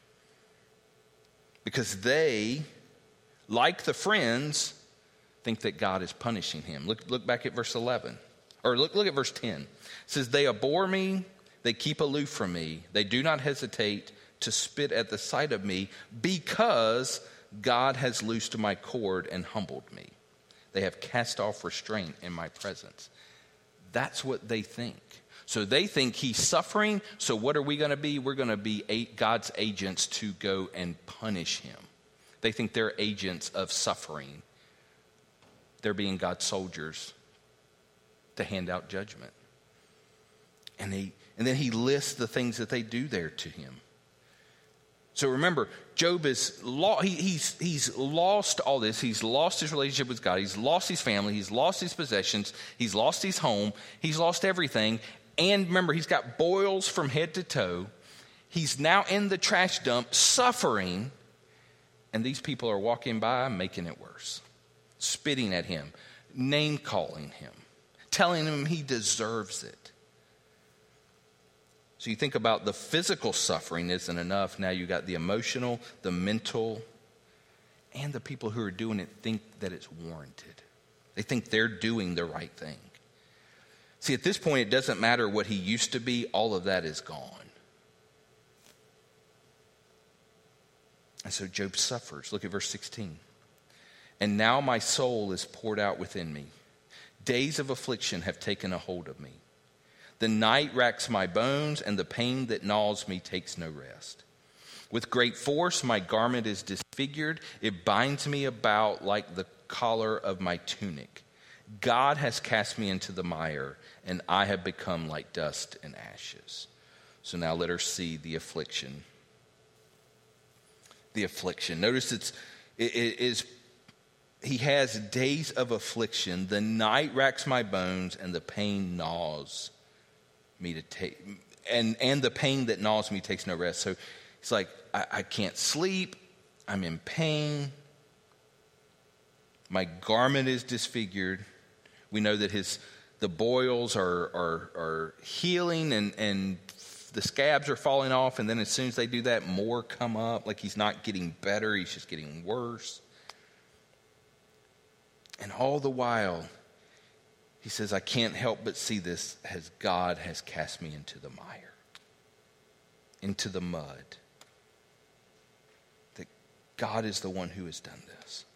Because they, like the friends, think that God is punishing him. Look, look back at verse eleven. Or look, look at verse ten. It says, they abhor me. They keep aloof from me. They do not hesitate to spit at the sight of me, because God has loosed my cord and humbled me. They have cast off restraint in my presence. That's what they think. So they think he's suffering. So what are we going to be? We're going to be God's agents to go and punish him. They think they're agents of suffering. They're being God's soldiers to hand out judgment. And he, and then he lists the things that they do there to him. So remember, Job is lo- he, he's he's lost all this. He's lost his relationship with God. He's lost his family. He's lost his possessions. He's lost his home. He's lost everything. And remember, he's got boils from head to toe. He's now in the trash dump, suffering. And these people are walking by, making it worse, spitting at him, name calling him, telling him he deserves it. So you think about the physical suffering isn't enough. Now you got the emotional, the mental, and the people who are doing it think that it's warranted. They think they're doing the right thing. See, at this point, it doesn't matter what he used to be. All of that is gone. And so Job suffers. Look at verse sixteen. And now my soul is poured out within me. Days of affliction have taken a hold of me. The night racks my bones, and the pain that gnaws me takes no rest. With great force, my garment is disfigured. It binds me about like the collar of my tunic. God has cast me into the mire, and I have become like dust and ashes. So now let her see the affliction. The affliction. Notice it's, it, it is, he has days of affliction. The night racks my bones, and the pain gnaws me to take, and and the pain that gnaws me takes no rest. So it's like, I, I can't sleep. I'm in pain. My garment is disfigured. We know that his the boils are are, are healing, and, and the scabs are falling off. And then as soon as they do that, more come up. Like he's not getting better. He's just getting worse. And all the while, he says, I can't help but see this as God has cast me into the mire, into the mud. That God is the one who has done this.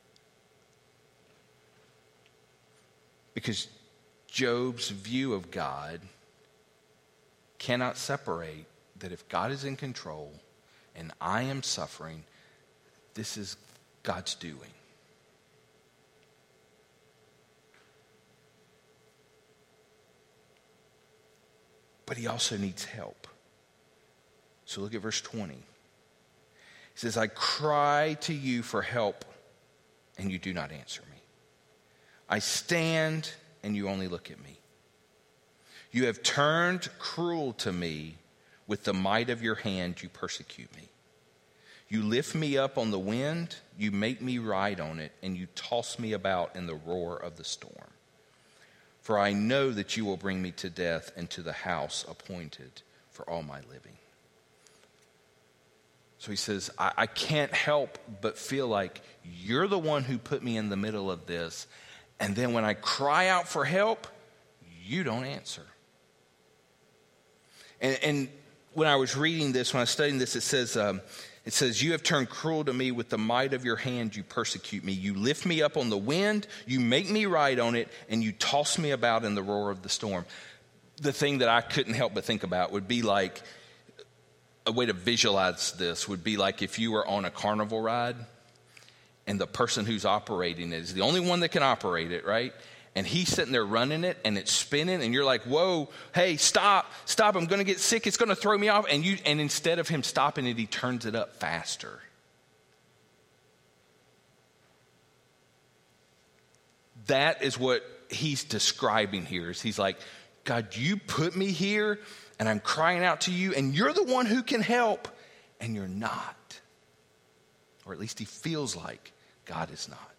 Because Job's view of God cannot separate that if God is in control and I am suffering, this is God's doing. But he also needs help. So look at verse twenty. He says, I cry to you for help, and you do not answer me. I stand, and you only look at me. You have turned cruel to me. With the might of your hand, you persecute me. You lift me up on the wind. You make me ride on it, and you toss me about in the roar of the storm. For I know that you will bring me to death and to the house appointed for all my living. So he says, I, I can't help but feel like you're the one who put me in the middle of this. And then when I cry out for help, you don't answer. And, and when I was reading this, when I was studying this, it says, um, It says, you have turned cruel to me. With the might of your hand, you persecute me. You lift me up on the wind. You make me ride on it. And you toss me about in the roar of the storm. The thing that I couldn't help but think about would be like, a way to visualize this would be like if you were on a carnival ride and the person who's operating it is the only one that can operate it, right? And he's sitting there running it and it's spinning and you're like, whoa, hey, stop, stop, I'm going to get sick. It's going to throw me off. And you, and instead of him stopping it, he turns it up faster. That is what he's describing here. Is he's like, God, you put me here and I'm crying out to you and you're the one who can help and you're not. Or at least he feels like God is not.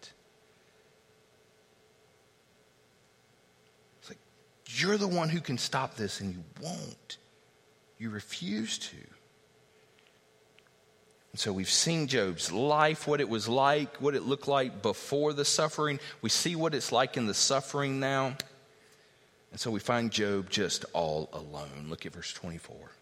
You're the one who can stop this, and you won't. You refuse to. And so we've seen Job's life, what it was like, what it looked like before the suffering. We see what it's like in the suffering now. And so we find Job just all alone. Look at verse twenty-four.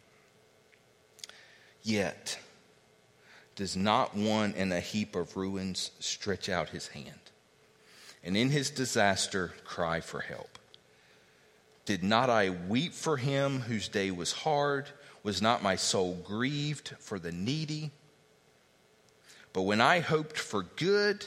Yet does not one in a heap of ruins stretch out his hand, and in his disaster cry for help? Did not I weep for him whose day was hard? Was not my soul grieved for the needy? But when I hoped for good,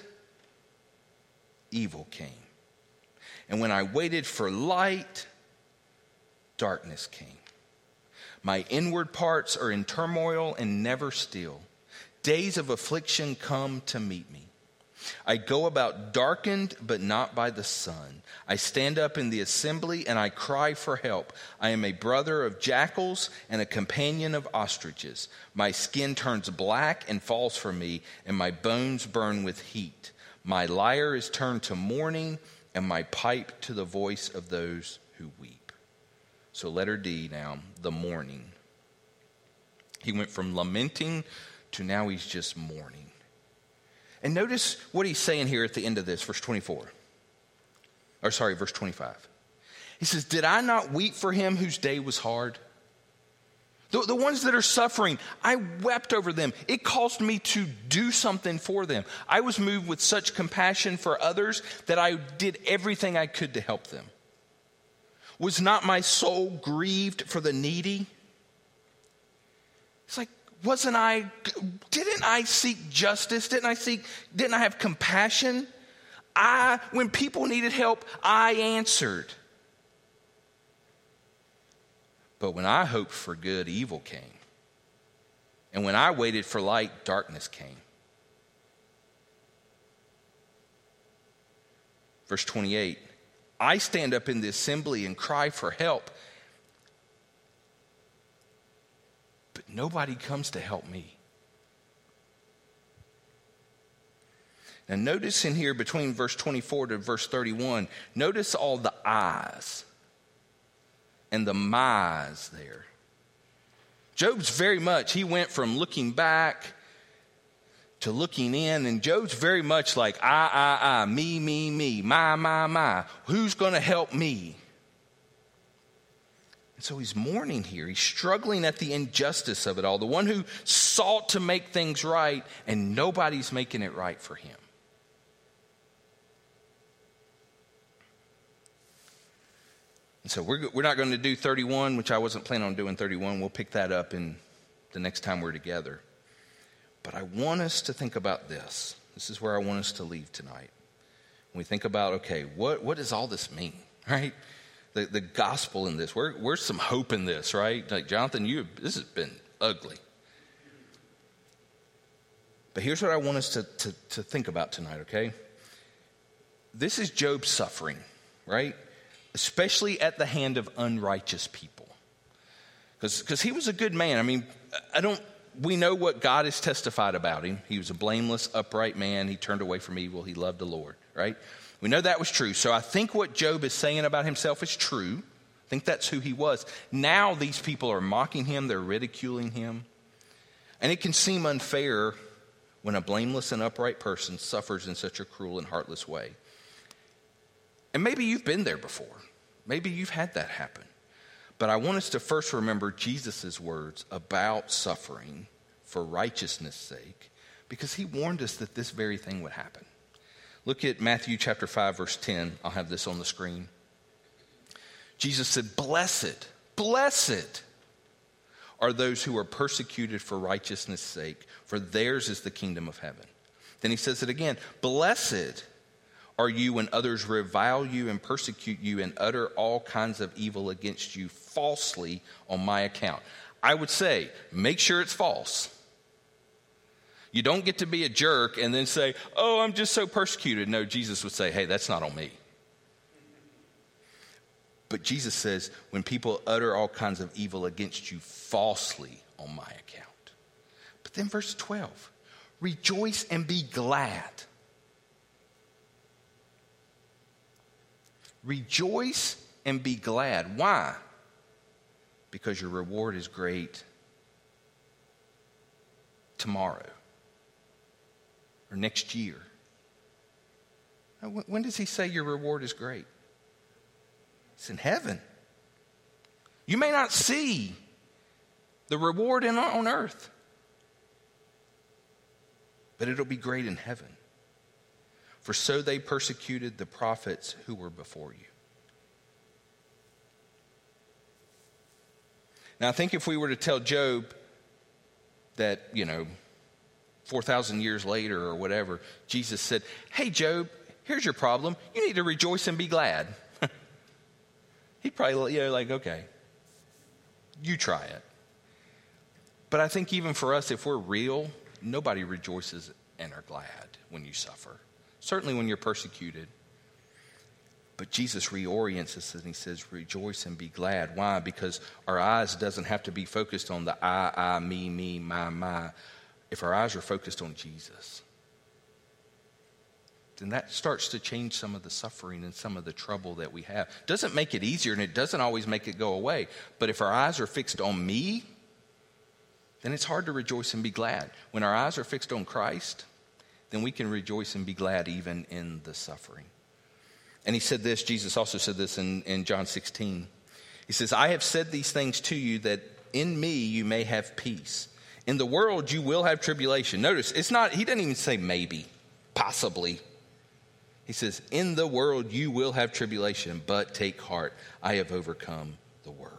evil came. And when I waited for light, darkness came. My inward parts are in turmoil and never still. Days of affliction come to meet me. I go about darkened, but not by the sun. I stand up in the assembly and I cry for help. I am a brother of jackals and a companion of ostriches. My skin turns black and falls from me, and my bones burn with heat. My lyre is turned to mourning, and my pipe to the voice of those who weep. So letter D now, the mourning. He went from lamenting to now he's just mourning. And notice what he's saying here at the end of this, verse twenty-four. Or sorry, verse twenty-five. He says, did I not weep for him whose day was hard? The, the ones that are suffering, I wept over them. It caused me to do something for them. I was moved with such compassion for others that I did everything I could to help them. Was not my soul grieved for the needy? It's like, wasn't I, didn't I seek justice? Didn't I seek, didn't I have compassion? I, when people needed help, I answered. But when I hoped for good, evil came. And when I waited for light, darkness came. Verse twenty-eight, I stand up in the assembly and cry for help, but nobody comes to help me. Now notice in here between verse twenty-four to verse thirty-one, notice all the I's and the my's there. Job's very much, he went from looking back to looking in, and Job's very much like, I, I, I, me, me, me, my, my, my. Who's going to help me? And so he's mourning here. He's struggling at the injustice of it all. The one who sought to make things right, and nobody's making it right for him. And so we're, we're not going to do thirty-one, which I wasn't planning on doing thirty-one. We'll pick that up in the next time we're together. But I want us to think about this. This is where I want us to leave tonight. When we think about, okay, what, what does all this mean, right? The, the gospel in this. Where, where's some hope in this, right? Like, Jonathan, you this has been ugly. But here's what I want us to, to, to think about tonight, okay? This is Job's suffering, right? Especially at the hand of unrighteous people. Because he was a good man. I mean, I don't, we know what God has testified about him. He was a blameless, upright man. He turned away from evil. He loved the Lord, right? We know that was true. So I think what Job is saying about himself is true. I think that's who he was. Now these people are mocking him. They're ridiculing him. And it can seem unfair when a blameless and upright person suffers in such a cruel and heartless way. And maybe you've been there before. Maybe you've had that happen. But I want us to first remember Jesus' words about suffering for righteousness' sake, because he warned us that this very thing would happen. Look at Matthew chapter five, verse ten. I'll have this on the screen. Jesus said, blessed, blessed are those who are persecuted for righteousness' sake, for theirs is the kingdom of heaven. Then he says it again, blessed are you when others revile you and persecute you and utter all kinds of evil against you falsely on my account. I would say, make sure it's false. You don't get to be a jerk and then say, oh, I'm just so persecuted. No, Jesus would say, hey, that's not on me. But Jesus says, when people utter all kinds of evil against you falsely on my account. But then verse twelve, rejoice and be glad. Rejoice and be glad. Why? Because your reward is great tomorrow or next year. Now, when does he say your reward is great? It's in heaven. You may not see the reward in, on earth, but it'll be great in heaven. For so they persecuted the prophets who were before you. Now, I think if we were to tell Job that, you know, four thousand years later or whatever, Jesus said, hey, Job, here's your problem. You need to rejoice and be glad. He'd probably, you know, like, okay, you try it. But I think even for us, if we're real, nobody rejoices and are glad when you suffer. Certainly when you're persecuted. But Jesus reorients us and he says, rejoice and be glad. Why? Because our eyes doesn't have to be focused on the I, I, me, me, my, my. If our eyes are focused on Jesus, then that starts to change some of the suffering and some of the trouble that we have. Doesn't make it easier and it doesn't always make it go away. But if our eyes are fixed on me, then it's hard to rejoice and be glad. When our eyes are fixed on Christ, then we can rejoice and be glad even in the suffering. And he said this, Jesus also said this in, in John sixteen. He says, I have said these things to you that in me you may have peace. In the world you will have tribulation. Notice, it's not, he doesn't even say maybe, possibly. He says, in the world you will have tribulation, but take heart, I have overcome the world.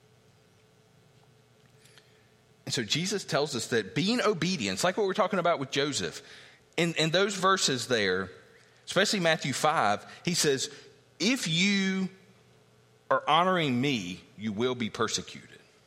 And so Jesus tells us that being obedient, it's like what we're talking about with Joseph. In, in those verses there, especially Matthew five, he says, if you are honoring me, you will be persecuted.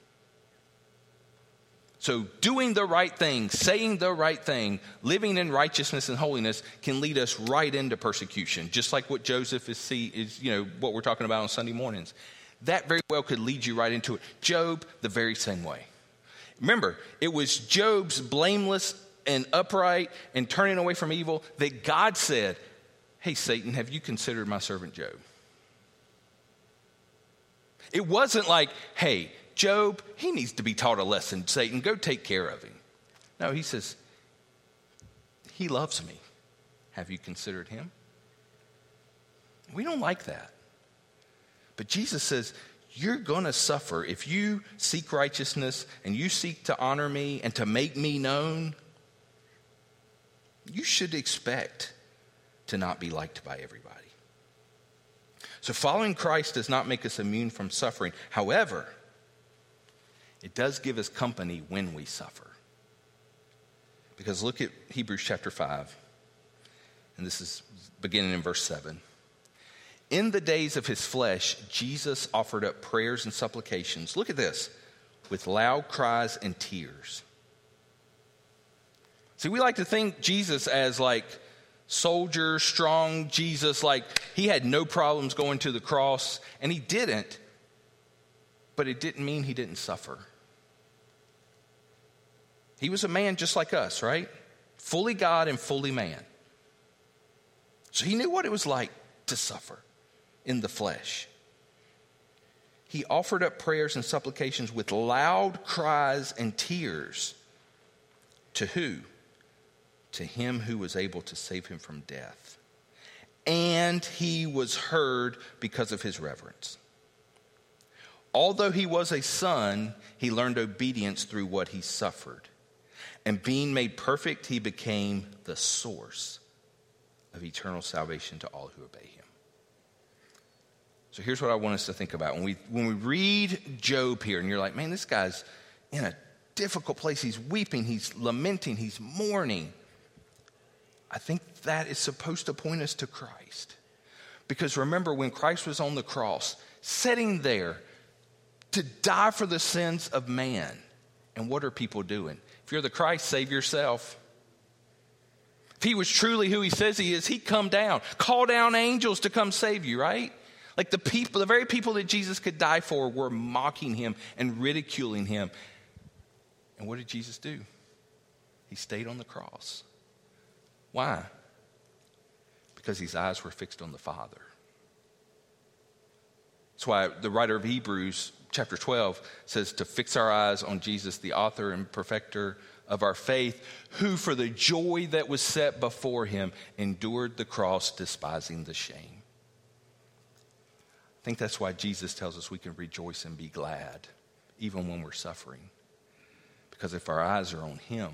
So doing the right thing, saying the right thing, living in righteousness and holiness can lead us right into persecution, just like what Joseph is, see, is you know, what we're talking about on Sunday mornings. That very well could lead you right into it. Job, the very same way. Remember, it was Job's blameless and upright and turning away from evil that God said, hey, Satan, have you considered my servant Job? It wasn't like, hey, Job, he needs to be taught a lesson. Satan, go take care of him. No, he says, he loves me. Have you considered him? We don't like that. But Jesus says, you're going to suffer if you seek righteousness and you seek to honor me and to make me known. You should expect to not be liked by everybody. So following Christ does not make us immune from suffering. However, it does give us company when we suffer. Because look at Hebrews chapter five. And this is beginning in verse seven. In the days of his flesh, Jesus offered up prayers and supplications. Look at this. With loud cries and tears. See, we like to think Jesus as like soldier, strong Jesus, like he had no problems going to the cross. And he didn't. But it didn't mean he didn't suffer. He was a man just like us, right? Fully God and fully man. So he knew what it was like to suffer in the flesh. He offered up prayers and supplications with loud cries and tears. To who? To him who was able to save him from death. And he was heard because of his reverence. Although he was a son, he learned obedience through what he suffered. And being made perfect, he became the source of eternal salvation to all who obey him. So here's what I want us to think about. When we, when we read Job here, and you're like, man, this guy's in a difficult place. He's weeping, he's lamenting, he's mourning. I think that is supposed to point us to Christ. Because remember, when Christ was on the cross, sitting there to die for the sins of man. And what are people doing? If you're the Christ, save yourself. If he was truly who he says he is, he'd come down. Call down angels to come save you, right? Like the people, the very people that Jesus could die for were mocking him and ridiculing him. And what did Jesus do? He stayed on the cross. Why? Because his eyes were fixed on the Father. That's why the writer of Hebrews chapter twelve says to fix our eyes on Jesus, the author and perfecter of our faith, who for the joy that was set before him endured the cross, despising the shame. think that's why Jesus tells us we can rejoice and be glad, even when we're suffering. Because if our eyes are on him,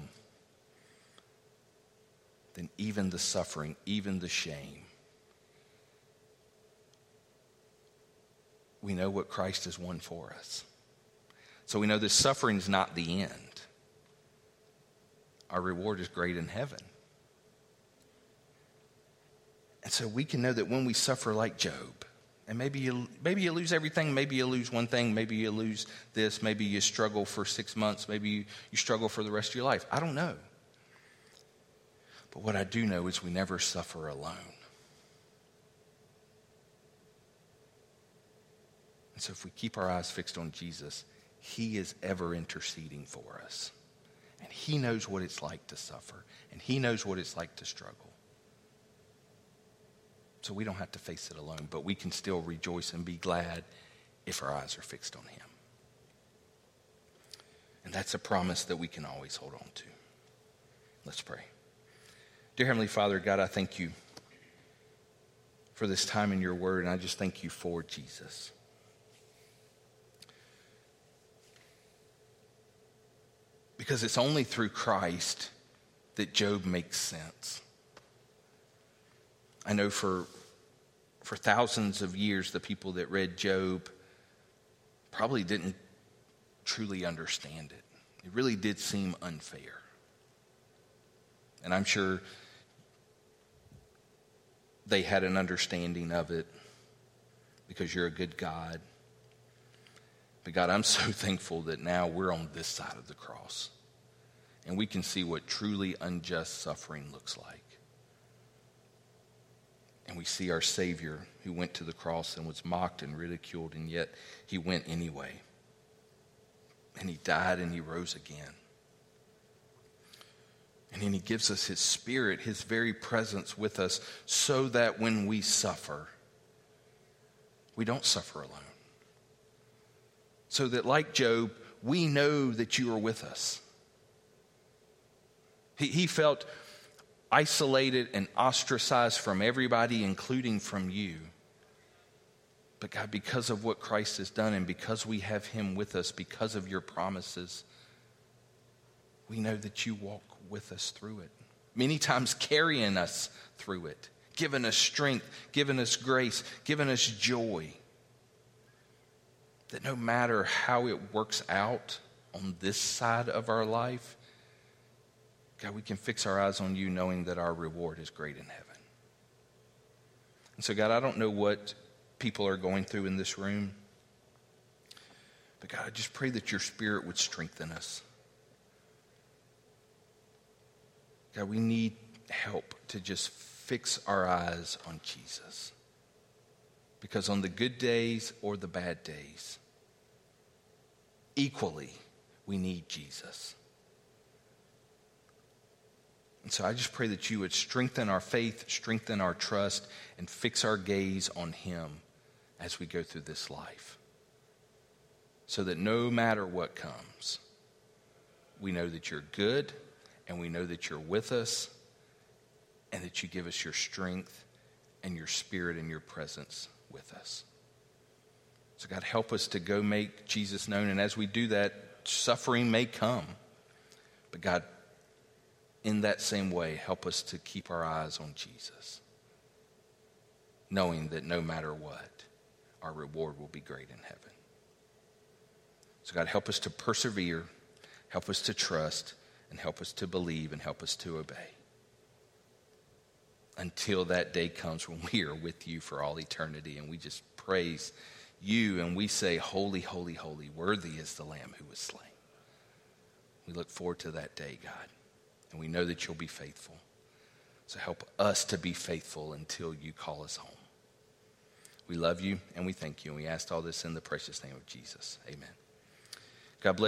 then even the suffering, even the shame, we know what Christ has won for us. So we know this suffering is not the end. Our reward is great in heaven. And so we can know that when we suffer like Job, and maybe you, maybe you lose everything, maybe you lose one thing, maybe you lose this, maybe you struggle for six months, maybe you, you struggle for the rest of your life. I don't know. But what I do know is we never suffer alone. And so if we keep our eyes fixed on Jesus, he is ever interceding for us. And he knows what it's like to suffer. And he knows what it's like to struggle. So we don't have to face it alone, but we can still rejoice and be glad if our eyes are fixed on him. And that's a promise that we can always hold on to. Let's pray. Dear Heavenly Father, God, I thank you for this time in your word, and I just thank you for Jesus. Because it's only through Christ that Job makes sense. I know for, for thousands of years, the people that read Job probably didn't truly understand it. It really did seem unfair. And I'm sure they had an understanding of it because you're a good God. But God, I'm so thankful that now we're on this side of the cross. And we can see what truly unjust suffering looks like. And we see our Savior who went to the cross and was mocked and ridiculed, and yet he went anyway. And he died and he rose again. And then he gives us his Spirit, his very presence with us, so that when we suffer, we don't suffer alone. So that like Job, we know that you are with us. He, he felt isolated and ostracized from everybody, including from you. But God, because of what Christ has done and because we have him with us, because of your promises, we know that you walk with us through it. Many times carrying us through it, giving us strength, giving us grace, giving us joy. That no matter how it works out on this side of our life, God, we can fix our eyes on you knowing that our reward is great in heaven. And so, God, I don't know what people are going through in this room, but God, I just pray that your Spirit would strengthen us. God, we need help to just fix our eyes on Jesus. Because on the good days or the bad days, equally, we need Jesus. And so I just pray that you would strengthen our faith, strengthen our trust, and fix our gaze on him as we go through this life. So that no matter what comes, we know that you're good, and we know that you're with us, and that you give us your strength and your Spirit and your presence with us. So God, help us to go make Jesus known. And as we do that, suffering may come. But God, in that same way, help us to keep our eyes on Jesus, knowing that no matter what, our reward will be great in heaven. So God, help us to persevere, help us to trust, and help us to believe, and help us to obey. Until that day comes when we are with you for all eternity, and we just praise you, and we say, holy, holy, holy, worthy is the Lamb who was slain. We look forward to that day, God. And we know that you'll be faithful. So help us to be faithful until you call us home. We love you and we thank you. And we ask all this in the precious name of Jesus. Amen.